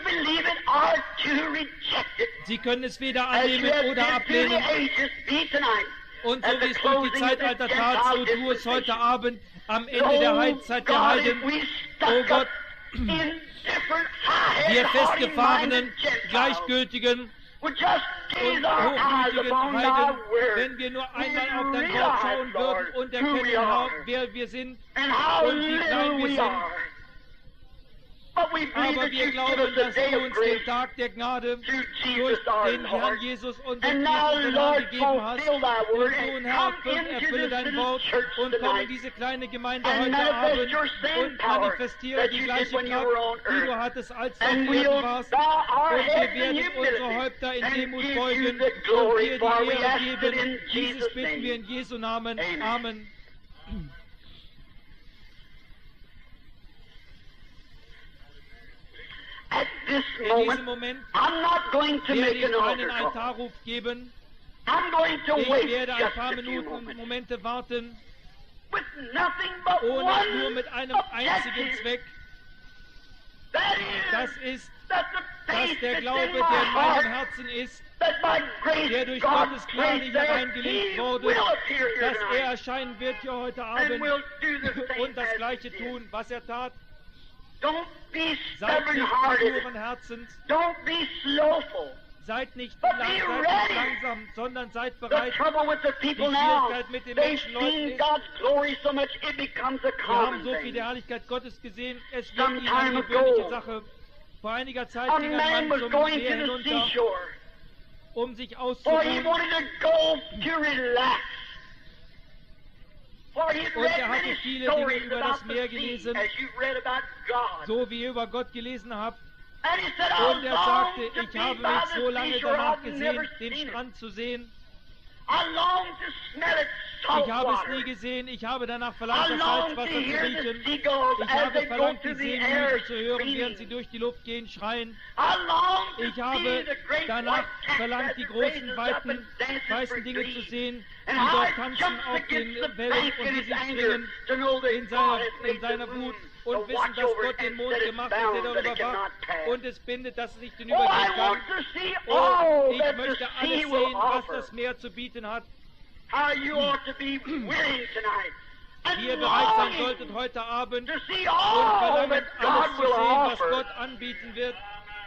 Sie können es weder annehmen oder ablehnen. Und so wie es durch die Zeitalter tat, so tu es heute Abend am Ende der Heilszeit der Heiden. Oh Gott, wir festgefahrenen, gleichgültigen und hochmütigen Heiden, wenn wir nur einmal auf dein Wort schauen würden und erkennen, wer wir sind und wie klein wir sind. Aber wir glauben, dass du uns den Tag der Gnade durch den Herrn Jesus und den Namen gegeben hast. Und nun, Herr, erfülle dein Wort und komm in diese kleine Gemeinde heute Abend und manifestiere die gleiche Kraft, die du hattest, als du auf Erden warst. Und wir werden unsere Häupter in Demut beugen und dir die Ehre geben. Dieses bitten wir in Jesu Namen. Amen. In diesem Moment werde ich keinen Altarruf geben. Ich werde ein paar Minuten und Momente warten, nur mit einem einzigen Zweck. Das ist, dass der Glaube, der in meinem Herzen ist, der durch Gottes Gnade hereingelegt wurde, dass er erscheinen wird hier heute Abend und das Gleiche tun, was er tat. Seid nicht verloren Herzens. Seid nicht langsam, sondern seid bereit. Die Schwierigkeit mit den Menschenleuten ist, wir haben so viel der Herrlichkeit Gottes gesehen, es wird ihnen eine gewöhnliche Sache. Vor einiger Zeit ging ein Mann zum Meer hinunter, um sich auszuruhen. Und er hatte viele Dinge über das Meer gelesen, so wie ihr über Gott gelesen habt. Und er sagte, ich habe mich so lange danach gesehen, den Strand zu sehen. Ich habe es nie gesehen, ich habe danach verlangt, das Salzwasser zu riechen. Ich habe verlangt, die Seevögel zu hören, während sie durch die Luft gehen, schreien. Ich habe danach verlangt, die großen, weiten, weißen Dinge zu sehen, die dort tanzen auf den Wellen und die sich bringen in seiner Wut und wissen, dass Gott den Mond gemacht hat, der darüber wacht und es bindet, dass es nicht hinübergehen kann. Und ich möchte alles sehen, was das Meer zu bieten hat. Wie ihr bereit sein solltet heute Abend und verlangt, alles zu sehen, was Gott anbieten wird.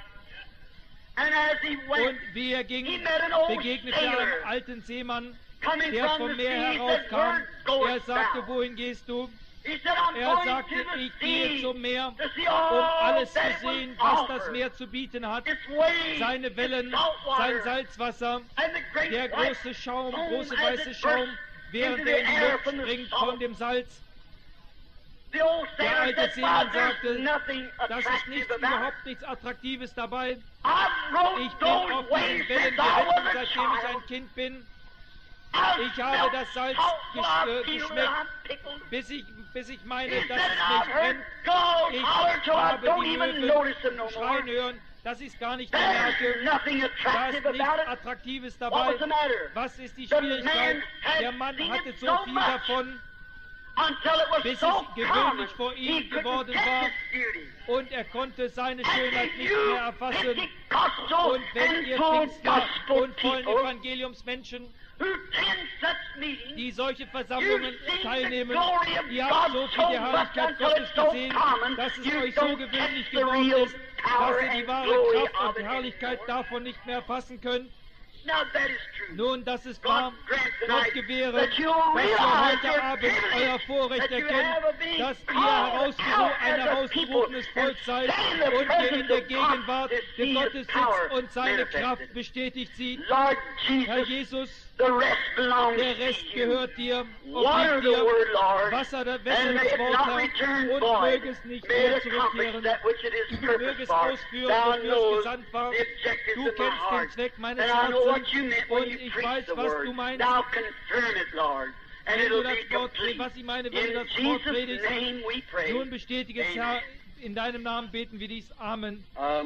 Und wie er ging, begegnete er einem alten Seemann, der vom Meer heraufkam. Er sagte, wohin gehst du? Er sagte, ich gehe zum Meer, um alles zu sehen, was das Meer zu bieten hat. Seine Wellen, sein Salzwasser, der große Schaum, große weiße Schaum, während er in die Luft springt von dem Salz. The old Der sailor alte said, Seemann "Bob, there's sagte, nothing das ist attractive about it. überhaupt nichts Attraktives dabei. I've rode Ich bin auf those diesen waves Wellen since I was geritten, a seitdem ich child. ein Kind bin, I've ich habe felt das Salz salt till I feel geschmeckt, that I'm pickled." bis ich meine, He dass said, es "And I've mich heard brennt. gulls Ich holler till I habe don't die even notice them no Möwen more. schreien hören, dass ich es gar nicht mehr There's merke. nothing Da ist attractive nichts about it. Attraktives What dabei. was the matter? Was ist die The Schwierigkeit? man had Der Mann seen hatte it so so viel much davon, Until it was bis so es common, gewöhnlich vor he ihm couldn't geworden catch war, its beauty. und er konnte seine And Schönheit nicht you mehr erfassen. Pentecostal Und wenn and ihr full Pfingstler gospel und vollen people Evangeliumsmenschen, who attend such meetings, die solche Versammlungen you've seen the teilnehmen, glory of ihr habt God so viel die so much Herrlichkeit until Gottes it's so gesehen, common, dass es you euch so don't gewöhnlich catch the geworden real ist, power dass ihr die and wahre glory Kraft of und it Herrlichkeit anymore. davon nicht mehr erfassen könnt. Now that is true. Nun, das ist wahr. God grant Gott tonight gewähre, that you'll dass ihr realize heute your Abend privilege, euer Vorrecht that you erkennt, have of being dass ihr called out ein as a herausgerufenes people Volk and seid stand in the und ihr in presence der of God Gegenwart to see des His Gottes power sitzt und seine manifested. Kraft bestätigt sieht. Lord Herr Jesus, Jesus, the rest belongs der Rest to you. gehört dir, Water obliegt the dir. word, Lord, Wässer and das may it Wort, not Herr, return und void. möge es nicht May mehr it accomplish zurückkehren. that which it is Möge purposed es for. ausführen, Thou wofür es knows gesandt war. the objectives Du of my kennst den heart, Zweck meines and I know what Herzens you meant when und you ich preached weiß, the was word. du meinst. Now confirm it, Lord, and Wenn du it'll das be Wort, complete. was ich meine, wenn du In das Wort Jesus' predigst, name we pray. nun bestätige es, Amen. Herr, in deinem Namen beten wir dies. Amen.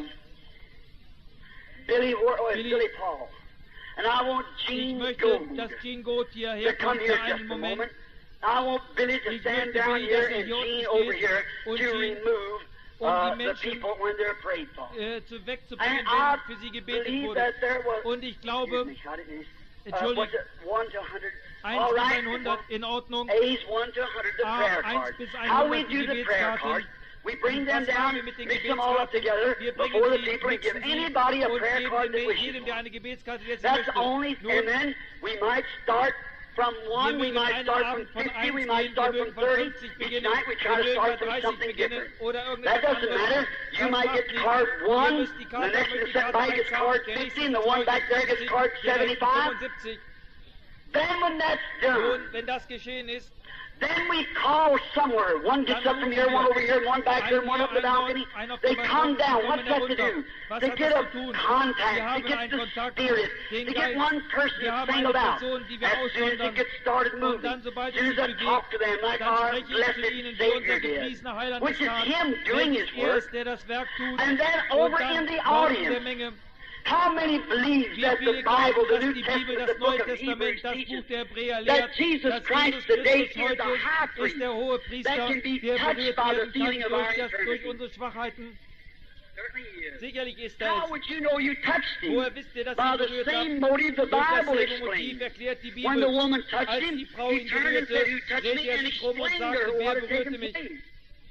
Billy- Billy Paul. And I want Ich Gene möchte, Gould dass Gene Gold to hierher come kommt here für just einen a Moment. moment. I want Billy to Ich stand möchte down Billy, here dass er and hier unten Gene steht over here und to Gene, remove die the Menschen people when they're prayed for. wegzubringen, And I wenn für sie gebetet believe wurde. that there was, Und ich glaube, excuse me, how did it- Entschuldigung, was it 1 to 100? 1 All bis right. 100 in Ordnung. A's 1 to 100, the prayer 1 cards. bis How we 100 do die the prayer Gebetskarten. cards, we bring them Was machen down, wir mit den mix them all up Gebetskarten? together Wir bringen before the sie, people and give mixen sie anybody a und prayer card that geben wishes jedem, der one. eine Gebetskarte jetzt That's möchte. only, and Nun, then we might start from 1, we mögen might einen start from Abend von 50, we 1 might gehen, start wir from mögen von 30. 50 Each beginnen, night we wir try to mögen start bei from 30 something beginnen different. oder That irgendetwas doesn't matter. anderes. You Das might macht get nichts. card Ihr 1, müsst die the Karte, next möchte one die set Karte by 1 gets haben, card der 50, nächste and the one back there gets 72, card der nächste 75. 75. Then when that's done, Nun, wenn das geschehen ist, then we call somewhere. One gets up from here, one over here, one back there, one up the balcony. They come down. What's that to do? To get a contact, to get the spirit, to get one person singled out. As soon as it gets started moving, as soon as I talk to them like our dann spreche ich blessed zu ihnen, wie Savior unser did, gepriesener Heiland which es is tat, Him doing His welches er work. ist, der das Werk tut, And then und over dann in the war in der audience, Menge. how many believes Wie that the viele Bible, glauben, the dass New die Bibel, Testament, das the book Neue of Testament, Hebrews das Buch teaches der Hebräer that lehrt, Jesus dass Christ Jesus today Christus is the heute high ist priest der hohe Priester, that can be der touched berührt by the werden feeling kann of our durch infirmity. unsere Schwachheiten. Certainly he is. Sicherlich ist er How es. would you know you touched him? Woher wisst ihr, dass By ihr ihn the berührt same habt? motive the Durch Bible dasselbe Motiv explains. erklärt die When the Bibel. woman touched Als him, die Frau he ihn turned and said, berührte, "Who touched drehte me?" er and sich um und explained to her sagte, what wer had taken berührte mich? place.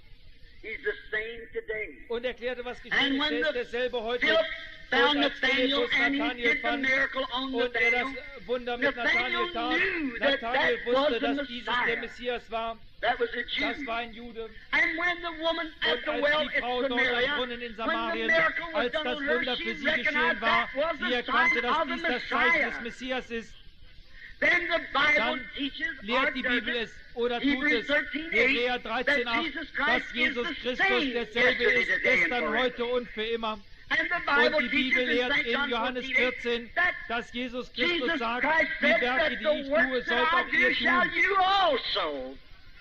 He's the same today. Und erklärte, was And geschehen ist. when Er ist the derselbe heute. Philip Und found als Nathaniel Philippus and he Nathanael did the fand miracle on und er Nathaniel, das Wunder mit Nathanael Nathanael tat, knew that Nathanael that was wusste, the dass dieses der Messiah. Messias war. That was a Jew. Das war ein Jude. And when the woman at Und the als well die at Frau dort am Samaria, Brunnen in when the Samarien, miracle was als done das on her, Wunder she für sie recognized geschehen war, that was sie the erkannte, sign dass of the dies das Zeichen des Messiah. Messias ist. Then the Bible Dann teaches, or lehrt die does Bibel it, es oder tut Hebrews es, 13:8, Hebräer that 13,8, Jesus dass Christ Jesus is the Christus same derselbe yesterday, ist, today, and gestern, forever. heute und für immer. And the Und Bible die Bibel teaches in lehrt St. in John Johannes 14, 14:8 that dass Jesus Christus Jesus sagt, Christ die said Werke, that die the ich tue, works sollt that I auch ihr do shall tun. you also.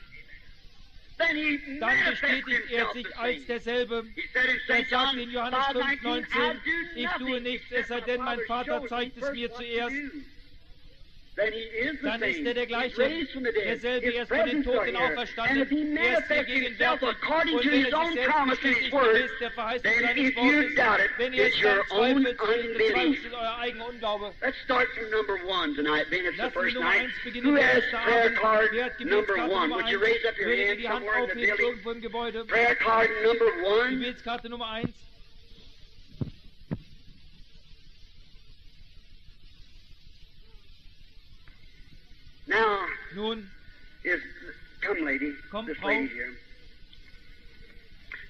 Then he Dann manifests bestätigt er himself sich the als same. derselbe. He said in Er St. sagt John in Johannes 5:19, 5,19, ich tue nothing nichts, es except sei my denn, mein Father Vater shows zeigt me es mir first what to zuerst. do. Then he is the Dann ist same. er der He's gleiche, raised from the dead. derselbe, His er ist von den presence are Toten here. And if auferstanden, he er ist hier manifests himself gegenwärtig. according Und to wenn his er sich own selbst promise in his bestätigt word, gemäß der Verheißung then seines if you Wortes, doubt it, wenn ihr it's es your dann own zweifelt, unbelief. bezweifelt es euer eigener Unglaube. Let's start from number 1 tonight, being it's the Lassen wir first Nummer night. 1 beginnen, Who der has erste prayer Abend. card Wer hat number Gebetskarte 1? Nummer Would 1? you raise up your Würdet ihr hand die Hand somewhere in the aufheben building? irgendwo im Gebäude? Prayer card number 1. Gebetskarte Nummer 1. Now, Nun, come lady, Komm, this Frau. lady here.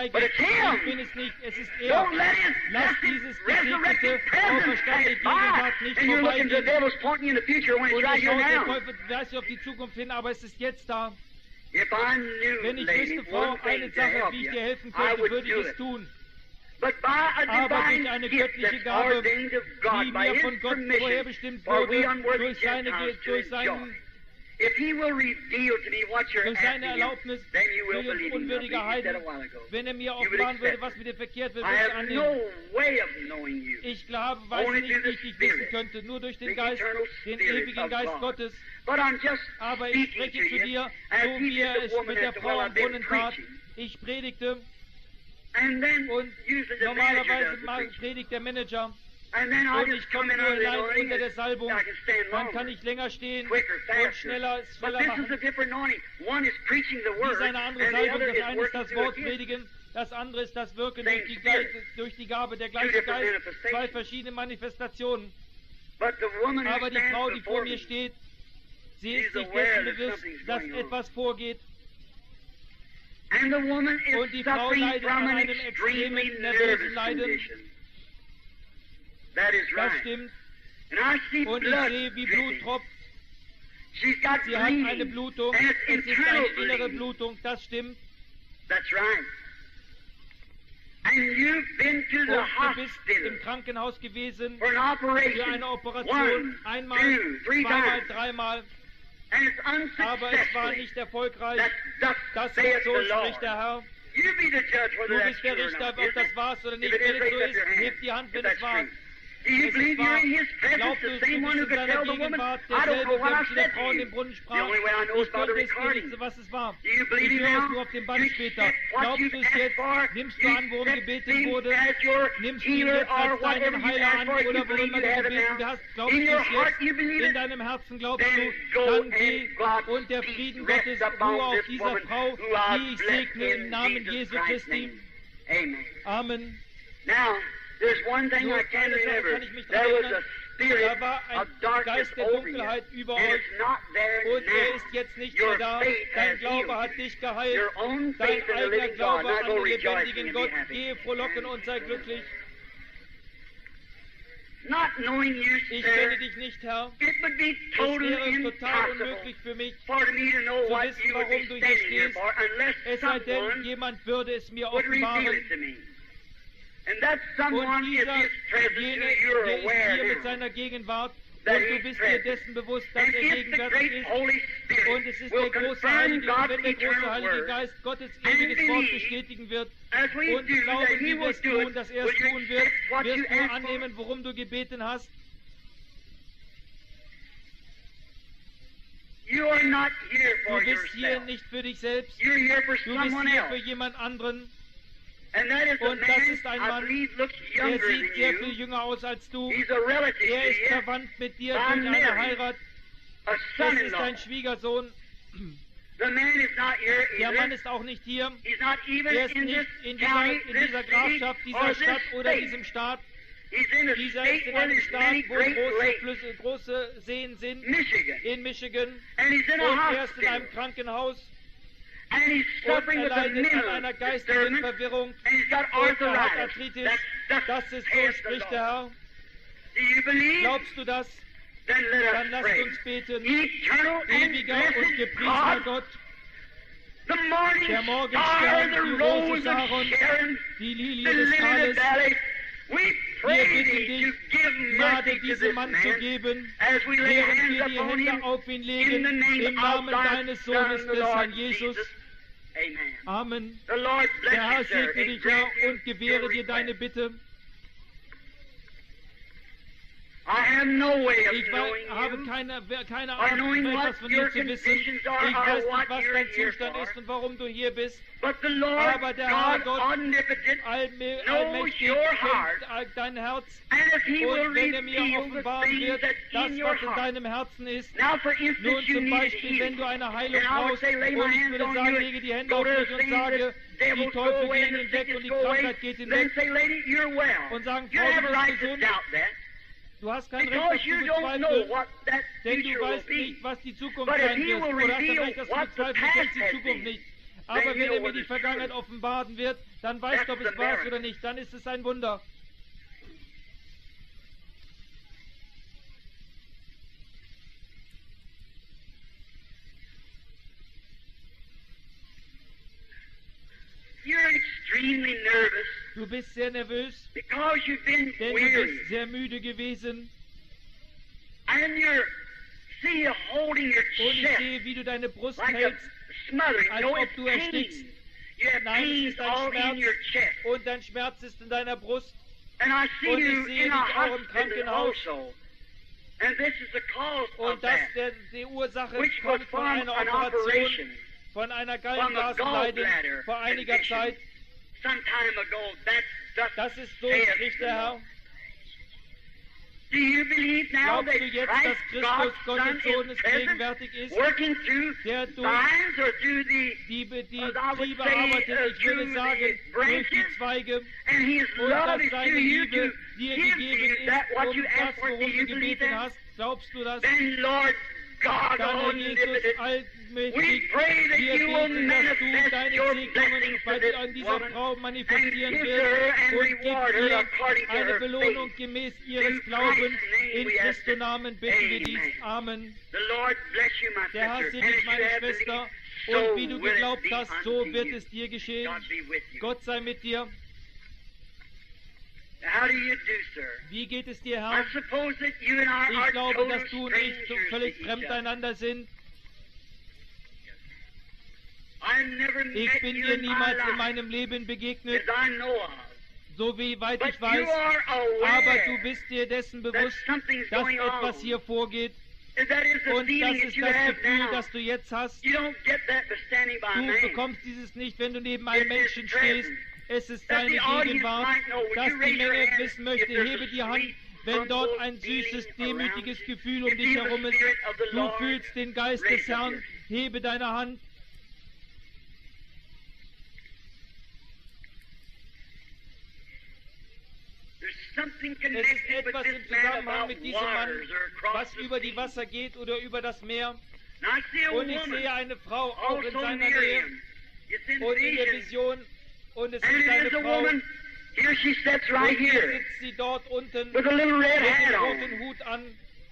zeige, ich bin es nicht, es ist er. Lass dieses gesegnete, auferstandene Gegenwart nicht vorbeigehen. Und ihr schaut, der Teufel weist auf die Zukunft hin, aber es ist jetzt da. Wenn ich wüsste, Frau, eine Sache, wie ich dir helfen könnte, würde ich es tun. aber durch eine göttliche Gabe, die mir von Gott vorherbestimmt wurde, durch seine Erlaubnis für die unwürdige Heiden, wenn mir offenbaren würde, was mit dir verkehrt wird, würde ich annehmen. Ich glaube, weiß nicht, wie ich dich wissen könnte, nur durch den Geist, den ewigen Geist Gottes. Aber ich spreche zu dir, so wie er es mit der Frau am Brunnen tat. Ich predigte und normalerweise predigt der Manager. Und ich komme nur hinein unter der Salbung, dann kann ich länger stehen und schneller machen. Dies ist eine andere Salbung, das eine ist das Wort predigen, das andere ist das Wirken durch die Gabe, der gleiche Geist, zwei verschiedene Manifestationen. Aber die Frau, die vor mir steht, sie ist sich dessen bewusst, dass etwas vorgeht. Und die Frau leidet an einem extremen nervösen Leiden. Das stimmt. Und ich sehe, wie Blut tropft. Sie hat eine Blutung. Es ist eine innere Blutung. Das stimmt. Und du bist im Krankenhaus gewesen für eine Operation. Einmal, zweimal, dreimal. Aber es war nicht erfolgreich. Das ist so, spricht der Herr. Du bist der Richter, ob das war's oder nicht. Wenn es so ist, hebt die Hand, wenn es war. Do you believe you're in His presence, Glaubst du, the same one who could tell the woman, I don't know what I said to you? The only way I know is by the recording. was es war. Do you believe Him now? Nur auf dem Band You später. accept what Glaubst you du es asked jetzt? for? Nimmst You du an, worum accept gebetet Him wurde? as your Nimmst du ihn healer jetzt or als whatever deinen you Heiler asked an for? oder You worum believe du you have it gebeten now? hast? Glaubst In du your es heart jetzt? you believe In it? deinem Herzen glaubst Then du? go Dann and geh God's und der peace Frieden rest Gottes upon ruhe auf this dieser woman Frau, who I die ich bless segne im in Namen Jesus Jesu Christ's Christi. name. Amen. Amen. Now, there's one thing Nur I can eine Sache remember. kann ich mich There daran was erinnern. a spirit Da war of ein darkness Geist der over you, Dunkelheit über and euch. it's not there Und er now. ist jetzt nicht Your mehr da. faith Dein has Glaube healed hat you. dich geheilt. Your own Dein faith in the eigener living God. Glaube Now an go den rejoice lebendigen and Gott. be happy. Gehe frohlocken und sei glücklich. Not knowing you, Ich sir, kenne dich nicht, Herr. it would be Es totally wäre total impossible unmöglich für mich, for me to know zu what wissen, you would be warum du hier standing here stehst, for unless es sei denn, someone jemand würde es mir would reveal offenbaren. it to me. And that Und someone is dieser, His presence jene, who you're der ist aware hier mit now. seiner Gegenwart That und du he's bist dir present. dessen bewusst, dass And er if the gegenwärtig great ist. Holy Spirit Und es ist will der große confirm Heilige, God's wenn der große eternal Heilige word, Geist Gottes and ewiges Wort believe, bestätigen wird as we und do, that glauben, He wie wir will es do tun, it, dass er will es you tun wird, accept what you wirst du ask for? annehmen, worum du gebeten hast. You are not here Du for bist hier yourself. nicht für dich selbst, You're here for du bist someone hier für else. jemand anderen. And that is a Und das man, ist ein I Mann, believe, looks Er younger sieht than sehr viel you. jünger aus als du. He's a relative Er to ist you, verwandt mit dir by durch eine marriage, Heirat. a Es ist son-in-law. dein Schwiegersohn. The man is not here Der Mann either. ist auch nicht hier. He's not even Er ist in nicht this in county, dieser this city, Grafschaft, or dieser this Stadt oder state. diesem Staat. He's in a Dieser state ist in where einem there's Staat, many wo great große lakes, Flüsse, große Seen sind, Michigan. in Michigan. And he's in a Und er ist in hospital. einem Krankenhaus And he's und suffering er with a leidet an mental einer geistigen disturbance. Verwirrung And he's got und er hat arthritis. Arthritis. That's Das ist so, saith the spricht der Lord. Herr. Do you believe? Glaubst du das? Then let Dann us lasst pray. uns beten. Eternal and Ewiger und blessed gepriesener God, Gott, the morning der star, Morgenstern, the die rose Rose of Sarons, Sharon, die the Lilie des lily of the Tales, valley, we pray wir bitten thee to dich, give Gnade mercy to diesem this Mann zu man geben, as we lay während hands wir die upon him Hände auf ihn in legen, the name im of Namen thy deines Son, Sohnes, the des Lord Herrn Jesus. Jesus. Amen. Amen. The Lord Der Herr bless you, sir, segne and dich, grant Herr, you und gewähre your dir deine request. Bitte. I have no way of Ich knowing habe you, keine or Art, knowing etwas what von your dir zu wissen. conditions are, Ich or weiß what nicht, was you're dein here Zustand for. ist und warum du hier bist. But the Lord Aber der Herr God Gott, omnipotent allmächtig, your heart. kennt dein Herz. And if He will Und wenn er mir reveal the offenbaren things wird, that's das, in your was in heart. deinem Herzen ist, Now, for nun instance, you zum need Beispiel, wenn du healing. eine Heilung And I would brauchst, say, lay my und ich hands würde on sagen, you, lege die Hände go auf to dich the und things sage, that die devils go Teufel away gehen and the hinweg und sickness die go away. Krankheit geht Then hinweg. say, lady, you're well. Und sagen, You Frau, have du a bist right to gesund. doubt that. Du hast kein Recht, Because das zu you don't know bezweifeln, what that denn du future will weißt be. nicht, was die Zukunft But if sein he wird. will Du hast das reveal Recht, das zu what the bezweifeln, past kennst die has Zukunft been, nicht. then Aber you wenn know er mir whether die it's Vergangenheit true. offenbaren wird, dann weißt du, ob That's es the wahr ist miracle. oder nicht. Dann ist es ein Wunder. You're extremely nervous Du bist sehr nervös, because you've been denn du weary. bist sehr müde gewesen. And you're, see you holding your Und ich chest sehe, wie du deine Brust like a hältst, smothering. als No, ob it's du pain. erstickst. You have Nein, es pains ist ein all in your Schmerz chest. und dein Schmerz ist in deiner Brust. And I see Und ich you sehe in a dich auch im hospital Krankenhaus. also. And this is the cause of Und das that, die Ursache which was kommt von from einer an Operation, operation von einer from a Gallenblasenleiden gallbladder vor einiger condition Zeit. some time ago. Das ist so, saith spricht the der Lord. Herr. Do you believe now Glaubst that du jetzt, Christ, dass Christus, God's Son, Gottes Sohn, is ist present, gegenwärtig ist, working through der durch vines or through the, die as I would Triebe say, arbeitet, ich würde through sagen, the durch die branches, Zweige, and His und love dass is to seine you to Liebe dir give gegeben you that ist, what you das, ask for. Do worum you du believe gebeten that? hast. Glaubst du das? Then Lord God Dann, Herr Jesus, omnipotent, allmächtig, we pray that wir you will beten, dass du manifest deine your Segnungen blessings bei to this an dieser woman Frau and manifestieren give wirst her and und reward gib her ihr according to eine her Belohnung faith. gemäß In ihres Glaubens. Christ's name In we ask Christi it. Namen bitten wir dies. Amen. Amen. The Lord bless you, my Der Herr sister. segne And dich, as you meine have Schwester. believed, so Und wie du will it geglaubt be hast, unto so wird you. es dir geschehen. God be with you. Gott sei mit dir. How do you do, sir? Wie geht es dir, I Herr? suppose that you and I Ich are glaube, total dass du und ich strangers völlig to fremd each other. einander sind. I've never Ich met bin you dir in my niemals in life meinem Leben begegnet, as I know of. so wie weit But ich you weiß. are Aber aware du bist dir dessen that bewusst, something's dass going etwas on. hier vorgeht. And that is the Und feeling das that ist you das have Gefühl, now. das du jetzt hast. You don't get that by standing by a Du man. bekommst dieses nicht, wenn du neben einem It is Menschen stehst. present. Es ist That deine the audience Gegenwart, might know. Would dass you die raise your Menge hand wissen if möchte. there's Hebe a die Hand, sweet, wenn dort humble ein süßes, feeling demütiges around Gefühl you. um You dich feel the herum ist. Spirit of the Du Lord. fühlst den Geist Raise des up Herrn. your- Hebe deine Hand. There's something Es ist connected with etwas im this man Zusammenhang about mit diesem Mann, waters or across was the über die sea. Wasser geht oder über das Meer. And I see a Und ich woman sehe eine Frau auch in also seiner near Nähe him. It's in und in der vision. Vision. Und es And ist it eine is a Frau. woman. Here she sits right Und hier here sitzt sie dort unten with a little red mit hat dem on. roten Hut an.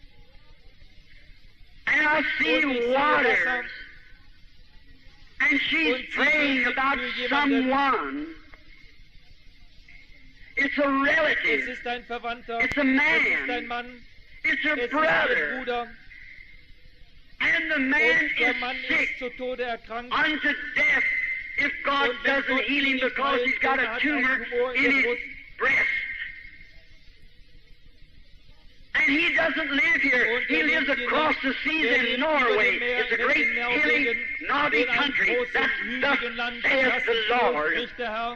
And I see Und ich sehe waters. Wasser. And she's Und sie praying betet about für jemanden. someone. It's a Es relative. ist ein Verwandter. It's a Es ist man. ein Mann. It's her Es ist ihr brother. Bruder. And the man Und der Mann is ist sick zu Tode erkrankt. unto death if God Und wenn doesn't Gott heal ihn him nicht because heilt, he's got und er a hat tumor einen Tumor in der his Brust. breast. And he doesn't live here. Und He er lives lebt hier across nicht. the seas Er in lebt Norway. über dem Meer, It's a in great, hilly, Norwegen, knobby in einem country. großen, Thus hügeligen Land. saith Das the ist so, Lord. spricht der Herr.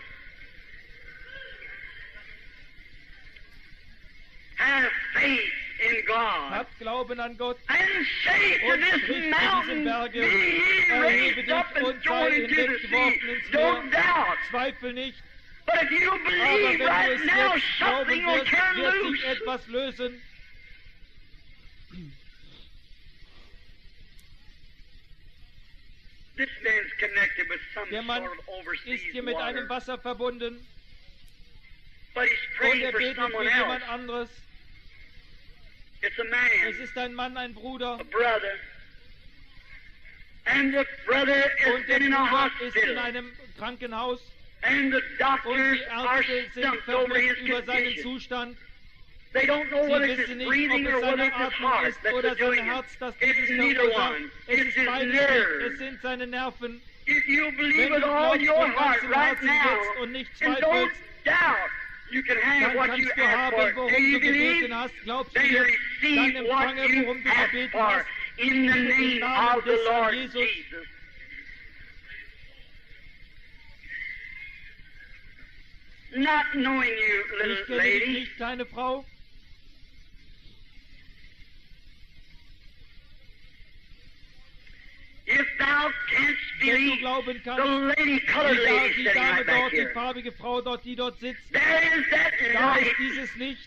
Have faith in God. Habt Glauben an Gott. And say to Und this sprich zu diesem mountain, Berge, be ye erhebe raised dich up and und sei thrown into the hinweggeworfen sea. ins Don't Meer. doubt. Zweifel nicht. But if you Aber believe wenn du right es now, jetzt glauben something will wirst, turn wird sich loose. etwas lösen. This man's connected with some Der Mann sort of overseas ist hier mit einem water. Wasser verbunden But he's und praying er for betet someone für else. jemand anderes. It's a man, Es ist ein Mann, ein Bruder. a brother. And the brother has Und der been in a Bruder ist in hospital. einem Krankenhaus. And the Und doctors die are Ärzte sind stumped over his verblüfft über seinen condition. Zustand. They don't know Sie whether it's his wissen nicht, breathing ob or es whether seine it's his Atmung heart ist that's oder doing sein it. Herz, das It's dieses neither verursacht. one. Es It's ist his beides nicht. Es nerves. sind seine Nerven. If you believe Wenn du with all glaubst your von heart ganzem right Herzen now jetzt und nicht and don't zweifelst, doubt, you can have dann what you kannst du ask haben, for. Do worum you du believe? gebeten hast. Glaubst du Then jetzt, receive dann what empfange, you worum du ask gebeten for hast. in the In dem name Namen of the des Herrn Lord Jesus. Jesus. Not knowing you, Ich little kenne dich lady, nicht, kleine Frau. if thou canst Wenn du believe, glauben the kannst, lady, colored die lady sitting Dame right back dort, die here. farbige Frau dort, die dort sitzt, There is that da light, ist dieses Licht.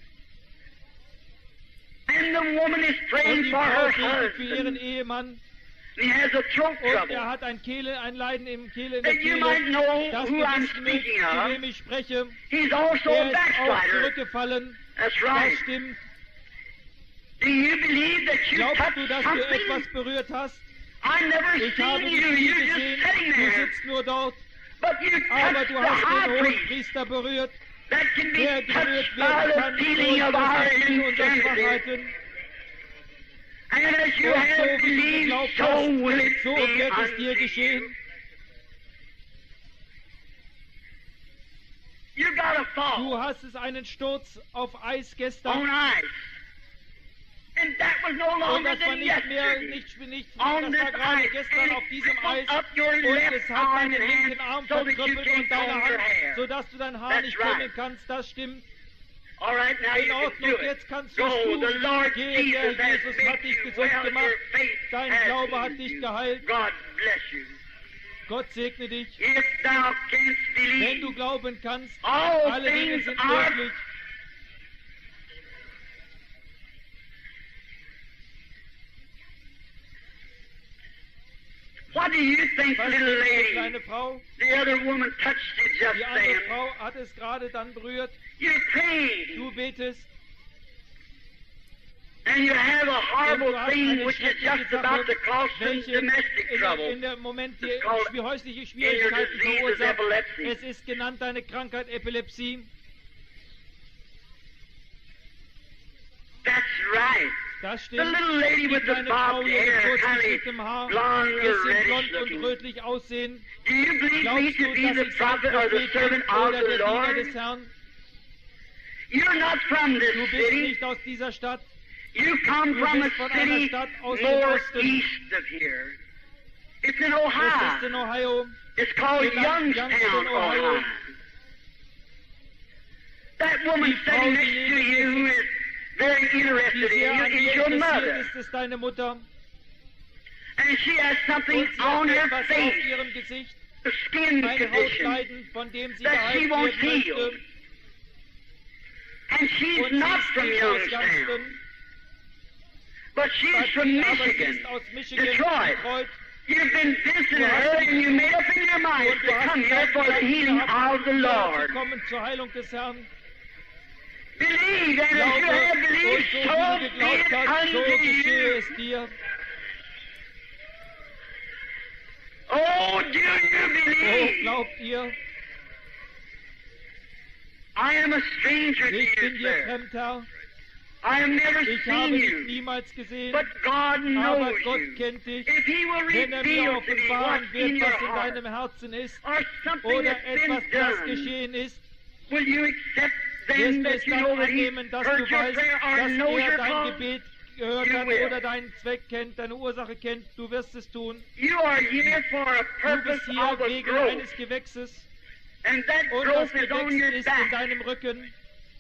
and the woman is Und praying die for Frau her betet für ihren husband. Ehemann. He has a throat Und trouble. er hat ein Leiden in der That you might Kehle, know dass who du I'm wissen willst, speaking zu of. wem ich spreche. He's also Er a ist auch backslider. zurückgefallen. That's Das right. stimmt. Do you believe that you Glaubst touched du, dass du something? etwas berührt hast? I never Ich habe seen dich you. nie You're gesehen. just sitting Du there. sitzt nur dort. Aber du hast den Hohenpriester berührt, der gerührt werden kann durch das Gefühl unserer Schwachheiten. And as you Und have so wie du believed, geglaubt so hast, will it so be wird es unto dir you. geschehen. You got a fall Du hast es einen Sturz auf Eis on gestern. ice. And that was no Und longer das war than nicht mehr, yesterday. das On war this gerade ice, gestern and auf it diesem Eis. crippled up your Und left es hat arm deinen and hand linken Arm so that you verkrüppelt can't und deine comb your Hand, hair. sodass du dein Haar That's nicht right. kämmen kannst. Das stimmt. All right, now In you can Ordnung, do it. jetzt kannst du Go, es the tun. Lord Geh, der Jesus has Jesus hat made dich you gesund well. gemacht. Your faith Dein has Glaube hat healed dich you. geheilt. God bless you. Gott segne dich. If thou canst Wenn believe, du glauben kannst, all alle Dinge things sind are möglich. What do you think, Was little ist die lady? kleine Frau? The other woman touched you just Die andere then. Frau hat es gerade dann berührt. You're praying, Du betest. and you have a Und horrible du hast thing eine which is schreckliche just about to Sache, cause some welche domestic trouble. in der Moment dir It's called- häusliche your Schwierigkeiten disease is verursacht. epilepsy. Es ist genannt deine Krankheit Epilepsie. That's right. Das The stimmt. little lady Die with the kleine Frau bobbed hier mit hair, kurz kind geschnittenem Haar, of blonde or bisschen reddish blond und looking. rötlich aussehen. Do you believe me Glaubst to du, be dass the ich prophet or the Prophet servant bin of oder the der Diener des Lord? Herrn? You're not from this Du bist city. nicht aus dieser Stadt. You come Du from a bist von einer city Stadt aus dem northeast of here. It's in Es ist Ohio. in Ohio. It's called genannt Youngstown, Youngstown, Ohio. Ohio. That woman Die Frau, sitting die next to neben you who is very Die interested sehr in an you dir is your interessiert mother. ist, ist deine Mutter. And she has something Und sie on hat her etwas auf face, ihrem Gesicht, a skin ein condition, Hautleiden, von dem sie that she geheilt wants werden healed. möchte. And she's Und sie not ist from nicht aus Youngstown, Youngstown, but she's from aber sie Michigan, ist aus Michigan, Detroit. Detroit. You've been visiting her and you made up in your mind Und to du hast come here for the healing of the Lord. zu kommen zur Heilung des Herrn. Believe, and as you Glaube, have und believed, so so wie be du geglaubt it hast, so unto geschehe you. es dir. Oh, do you Oh, believe? glaubt ihr, I am a stranger to ich bin you, dir sir. fremd, Herr. I have never Ich habe seen dich you, niemals gesehen, but God aber knows Gott you. kennt dich. If He will Wenn er mir reveal to me offenbaren what's wird, in your was in heart, deinem Herzen ist, or something oder that's been etwas, das done, geschehen ist, will you accept wirst then du that es you dann know that He annehmen, dass heard du your weißt, prayer or dass knows er your dein cause? Gebet gehört You hat will. oder deinen Zweck kennt, deine Ursache kennt, du wirst es tun. You are here for a Du purpose bist hier of a wegen growth, eines Gewächses and that und das growth is on your Gewächs ist in back. deinem Rücken.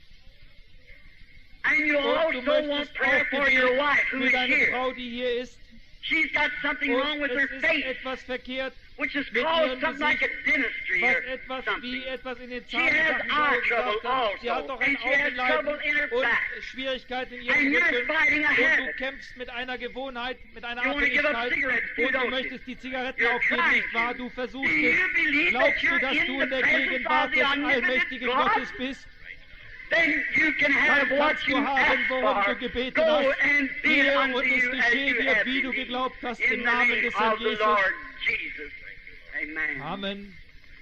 And you'll Und du also want möchtest prayer auch for your Gebet wife who für is deine here. Frau, die hier ist. She's got something wrong Und with her es ist face, etwas verkehrt, which is mit caused ihrem something like a dentistry was or etwas something. wie etwas in den She has Zahnsachen eye trouble verursacht hat. Sie hat also, auch ein and she has trouble Augenleiden in her und back. Schwierigkeiten in And ihrem you're Rücken. fighting a Und du habit. kämpfst mit einer Gewohnheit, mit einer You wanna give up Abhängigkeit cigarettes too, und du don't you? möchtest die Zigaretten You're aufgeben, trying nicht wahr? to. Du Do versuchst you es. believe that Glaubst du, you're dass in du the in der presence of Gegenwart the des omnipotent allmächtigen God? Gottes bist? Then you can Dann have what kannst you du haben, ask worum for. du gebeten Go hast. and be it Gehe unto und es you as geschehe you dir, have wie du believed. geglaubt hast, In im the Namen name des Herrn of the Jesus. Lord Jesus. Amen. Amen.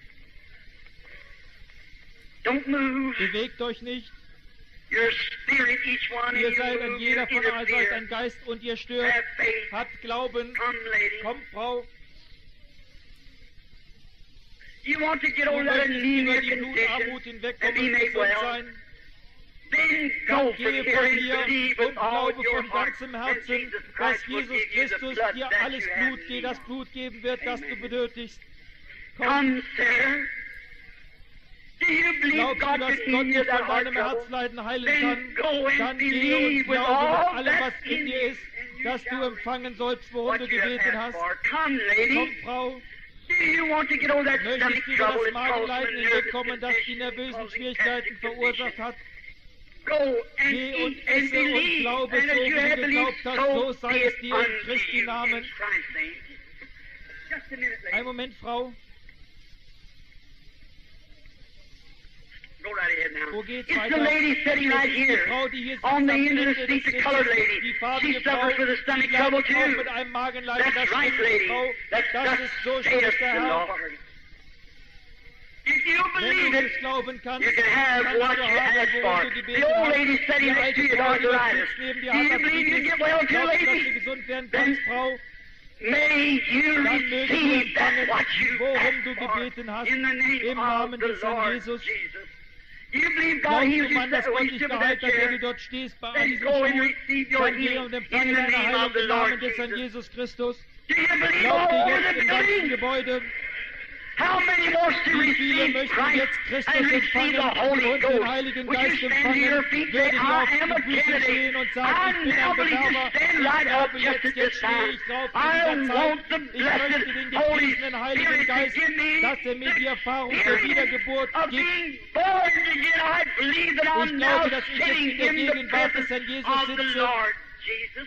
Don't move. Bewegt euch nicht. Your spirit, each one Ihr of seid you, ein jeder von euch als interfere. ein Geist und ihr stört. Have faith. Habt Glauben. Come, lady. Kommt, Frau. You want to get Du over that möchtest über anemia die condition Blutarmut and hinwegkommen be und made gesund well. sein. Then Dann go from gehe here von and hier believe und with all glaube your von heart ganzem that Herzen, Jesus dass Christ will Jesus give you the Christus blood dir that alles you have Blut, need das of. Blut geben wird, das du Amen. benötigst. Komm, Come, sir. Do you believe glaubst du, God dass could Gott heal dich you von that heart deinem trouble? Herzleiden heilen Then kann? go and Dann gehe und believe with glaube all mit allem, that's was in in dir you, ist, and you dass du shall empfangen sollst, worum what du you have gebeten asked hast. for. Come, lady. Komm, Frau, Do you want to get over that stomach möchtest du über trouble das that caused Magenleiden the nervous hinwegkommen, das die condition, nervösen causing Schwierigkeiten gastric verursacht condition? hat? Go and Geh und eat and esse und believe, glaube, and so as wie you du have believed, geglaubt hast, so so sei be es it dir in unto Christi you in Namen. Christ's name. Just a minute, Ein lady. Moment, Frau. Go right ahead now. Wo geht's It's weiter? the lady sitting Das right ist die here. Frau, die hier sitzt On the am end of Ende the des seat, the Sitzes. colored Die lady. farbige She Frau, suffers with a die stomach leidet trouble auch too. mit einem Magenleiden. Das That's right, stimmt, lady. Frau. That's Das thus ist so saith spricht der the Herr. Lord. you Wenn believe du it, es glauben kannst, you can have kannst what du you haben, asked worum for. du The gebeten old hast. lady sitting Die next to alte you, Frau, die da arthritis. sitzt neben dir, Do hat you believe you Arthritis. get well, dear Glaubst du, dass du lady? gesund werden Then kannst, Frau? may you Dann mögen wir receive that empfangen, what you worum du asked for gebeten hast, in the name im of Namen the des Herrn Lord Jesus. Jesus. You believe God Glaubst heals du, you Mann, dass when Gott you dich sit with geheilt that hat, wenn chair? du dort stehst an Then diesem go and Stuhl? receive your Dann geh healing und in empfange the deine name Heilung of the im Lord Namen des Herrn Jesus. Jesus Christus. Do you believe Glaubt all ihr over jetzt the im ganzen building? Gebäude? How many wants to Wie viele receive möchten Christ jetzt Christus and receive empfangen the Holy und den Ghost? Heiligen Would you Geist stand to empfangen? your feet and say, Würdet ihr auf I am die a Füße stehen candidate. und sagen, I ich bin now ein believe to Bewerber, stand ich right up glaube just jetzt, at this jetzt stehe time. ich drauf I in dieser Zeit. want the Ich möchte blessed den Holy gepriesenen Heiligen Spirit to Geist, give me dass er mir die Erfahrung der experience Wiedergeburt of gibt. being born again. I believe that Ich I'm now glaube, dass ich jetzt sitting in der in the Gegenwart des presence Herrn Jesus of the sitze. Lord Jesus.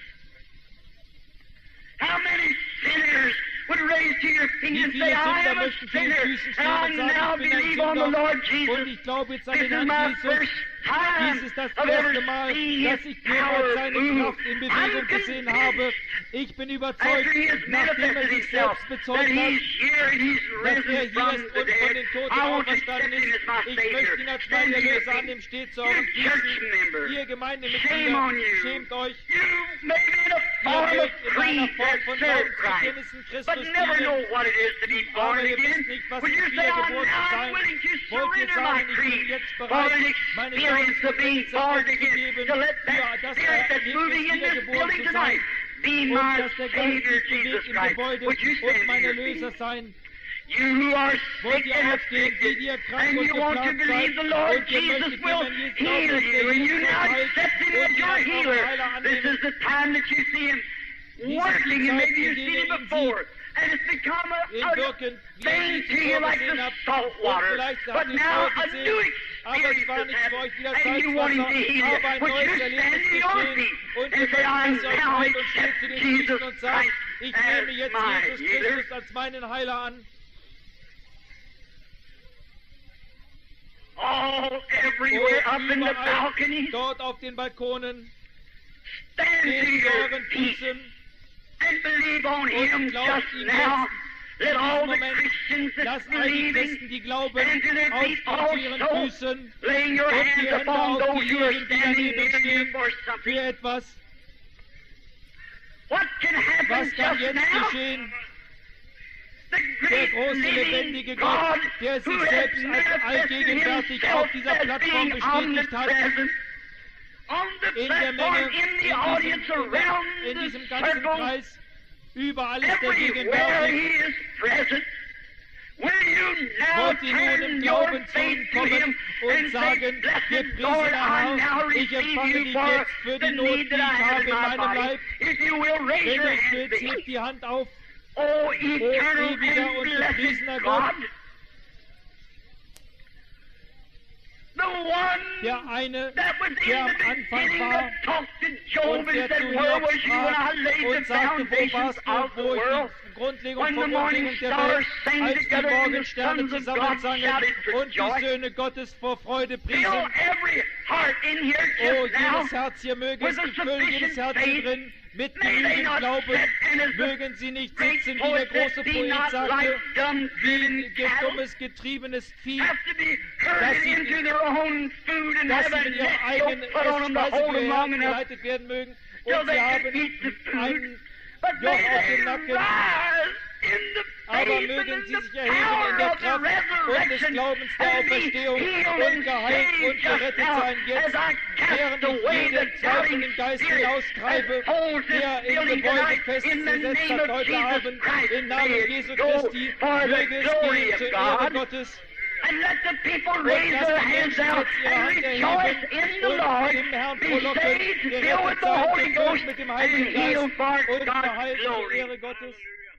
How many sinners would raise to your feet Wie and viele say, I Sünder am a möchten zu den sinner, Füßen and stehen I und sagen, now ich bin ein believe on the Sünder Lord und Jesus. ich glaube jetzt an This den is Herrn my Jesus. first time Dies ist das I've ever erste Mal, seen dass His ich jemals power seine move. Kraft in Bewegung I'm gesehen convinced habe. Ich bin überzeugt, after He has nachdem er manifested sich Himself selbst that bezeugt hat, He's here and He's dass er risen hier from ist the und von dead. den Toten I want to accept auferstanden Him ist. as my Ich möchte Savior. ihn als Stand mein to your Erlöser an feet. dem Steht zu You euren church Füßen. member, Ihr shame Gemeindemitglieder, on you. schämt euch. You may be in a Ihr form of mögt in einer creed Form that von serve Christ, Glaubensbekenntnissen but Christus never know dienen, what it is to be born aber ihr again. wisst nicht, was Would es you ist, say, wiedergeboren zu I'm sein? willing to Wollt ihr surrender my sagen, ich bin creed jetzt for bereit, an meine experience of being born again, Glaubenszugeben, to let ja, that das Spirit that's moving in this wiedergeboren building zu sein, tonight be und my dass der Geist Savior, sich Jesus bewegt im Christ? Gebäude Would you und stand to mein your Erlöser feet? sein. You who are Wollt sick ihr and aufstehen, die afflicted, ihr krank and und you want to geplagt believe seid, the Lord und ihr Jesus möchtet will dem Herrn Jesus heal glauben, dass you, der and you Jesus now heilt, accept Him und as ihr your als euren healer. Heiler This annehmen. is the time that you see Him working, and maybe you've seen Him before, and it's become a Wirken, wie thing ihr to you ihn like gesehen the habt, salt und water. vielleicht But habt ihr es now vorher a new gesehen, aber es experience war has nicht für euch happened, wie das and you want Him to Salzwasser, heal you. aber ein Would neues you stand Erlebnis to your geschehen, feet und and ihr say, I möchtet euch now auf und steht accept zu den Jesus Füßen und sagt, Christ ich as nehme jetzt my Jesus healer? Christus als meinen Heiler an. All everywhere up in the Überall, balconies, dort auf den Balkonen, stand to steht zu your euren feet Füßen and believe on Him glaubt just ihm now. jetzt Let all the Moment, Christians that lasst all die believe Christen, die glauben, stand to their feet aufstehen zu ihren also, Füßen laying your und die hands Hände upon auf those die who are Lieben, die standing daneben near you stehen, for für something. etwas. What can happen Was kann just jetzt now? geschehen? The Der great große, living lebendige God Gott, der sich who has selbst als manifested allgegenwärtig Himself auf dieser as Plattform being bestätigt hat, omnipresent, on the in der platform, Menge, in the audience, around in the diesem ganzen circle, Kreis, überall ist er everywhere gegenwärtig. He is present. Will you now Wollt ihr nun im turn your Glauben zu ihm faith to kommen Him und and say, sagen, Blessed Lord, gepriesener I now Herr, ich receive empfange you dich for jetzt für the die Not, need die that I ich have habe in in my meinem body. Leib. If you will raise Wenn your du es hands willst, to Him. hebt die Hand auf. Oh, O eternal ewiger and und blessed gepriesener God, Gott, the one der eine, that was der in am the Anfang beginning war that talked to Job und and der said, zu where Job was you when I sprach laid the und sagte, wo foundations warst du, of the wo world? ich die Grundlegung When the vor morning Grundlegung der stars Welt, sang als die together and the Morgensterne sons of zusammen God sangen shouted for und die joy. Söhne Gottes vor Freude Fill priesen. every heart in here Oh, just now jedes Herz hier möge es with a gefüllt, jedes sufficient Herz hier faith. drin mit May they genügend not Glauben. sit and as the Mögen sie nicht great sitzen, wie der poet große said, be Poet not sagte, like dumb-driven wie cattle, dummes, getriebenes Vieh, have to be dass herded sie- into their own food and dass have sie a mit ihrem net eigenen yoke put on them to hold them long enough geleitet werden mögen. till Und they sie can haben eat the food. einen But Joch may auf they dem Nacken. rise in the Aber faith and mögen in sie the sich erheben in power der of the Kraft und des resurrection Glaubens der and be Auferstehung healed und and geheilt saved und just gerettet now sein jetzt, as I cast während away ich the jeden zweifelnden doubting Geist spirit hinaustreibe, that holds this der im building Gebäude tonight in the festgesetzt name hat of heute Jesus Abend. Christ. Im May Namen it Jesu go Christi for the möge es glory gehen of zur Ehre God. Gottes. And let the people Und raise lasst their die hands Menschen out jetzt ihre and Hand rejoice erheben in the und Lord, dem Herrn be frohlocken, saved, filled with gerettet the sein, Holy gefüllt Ghost, mit dem and Heiligen healed Geist for und God's geheilt zur glory. Ehre Gottes.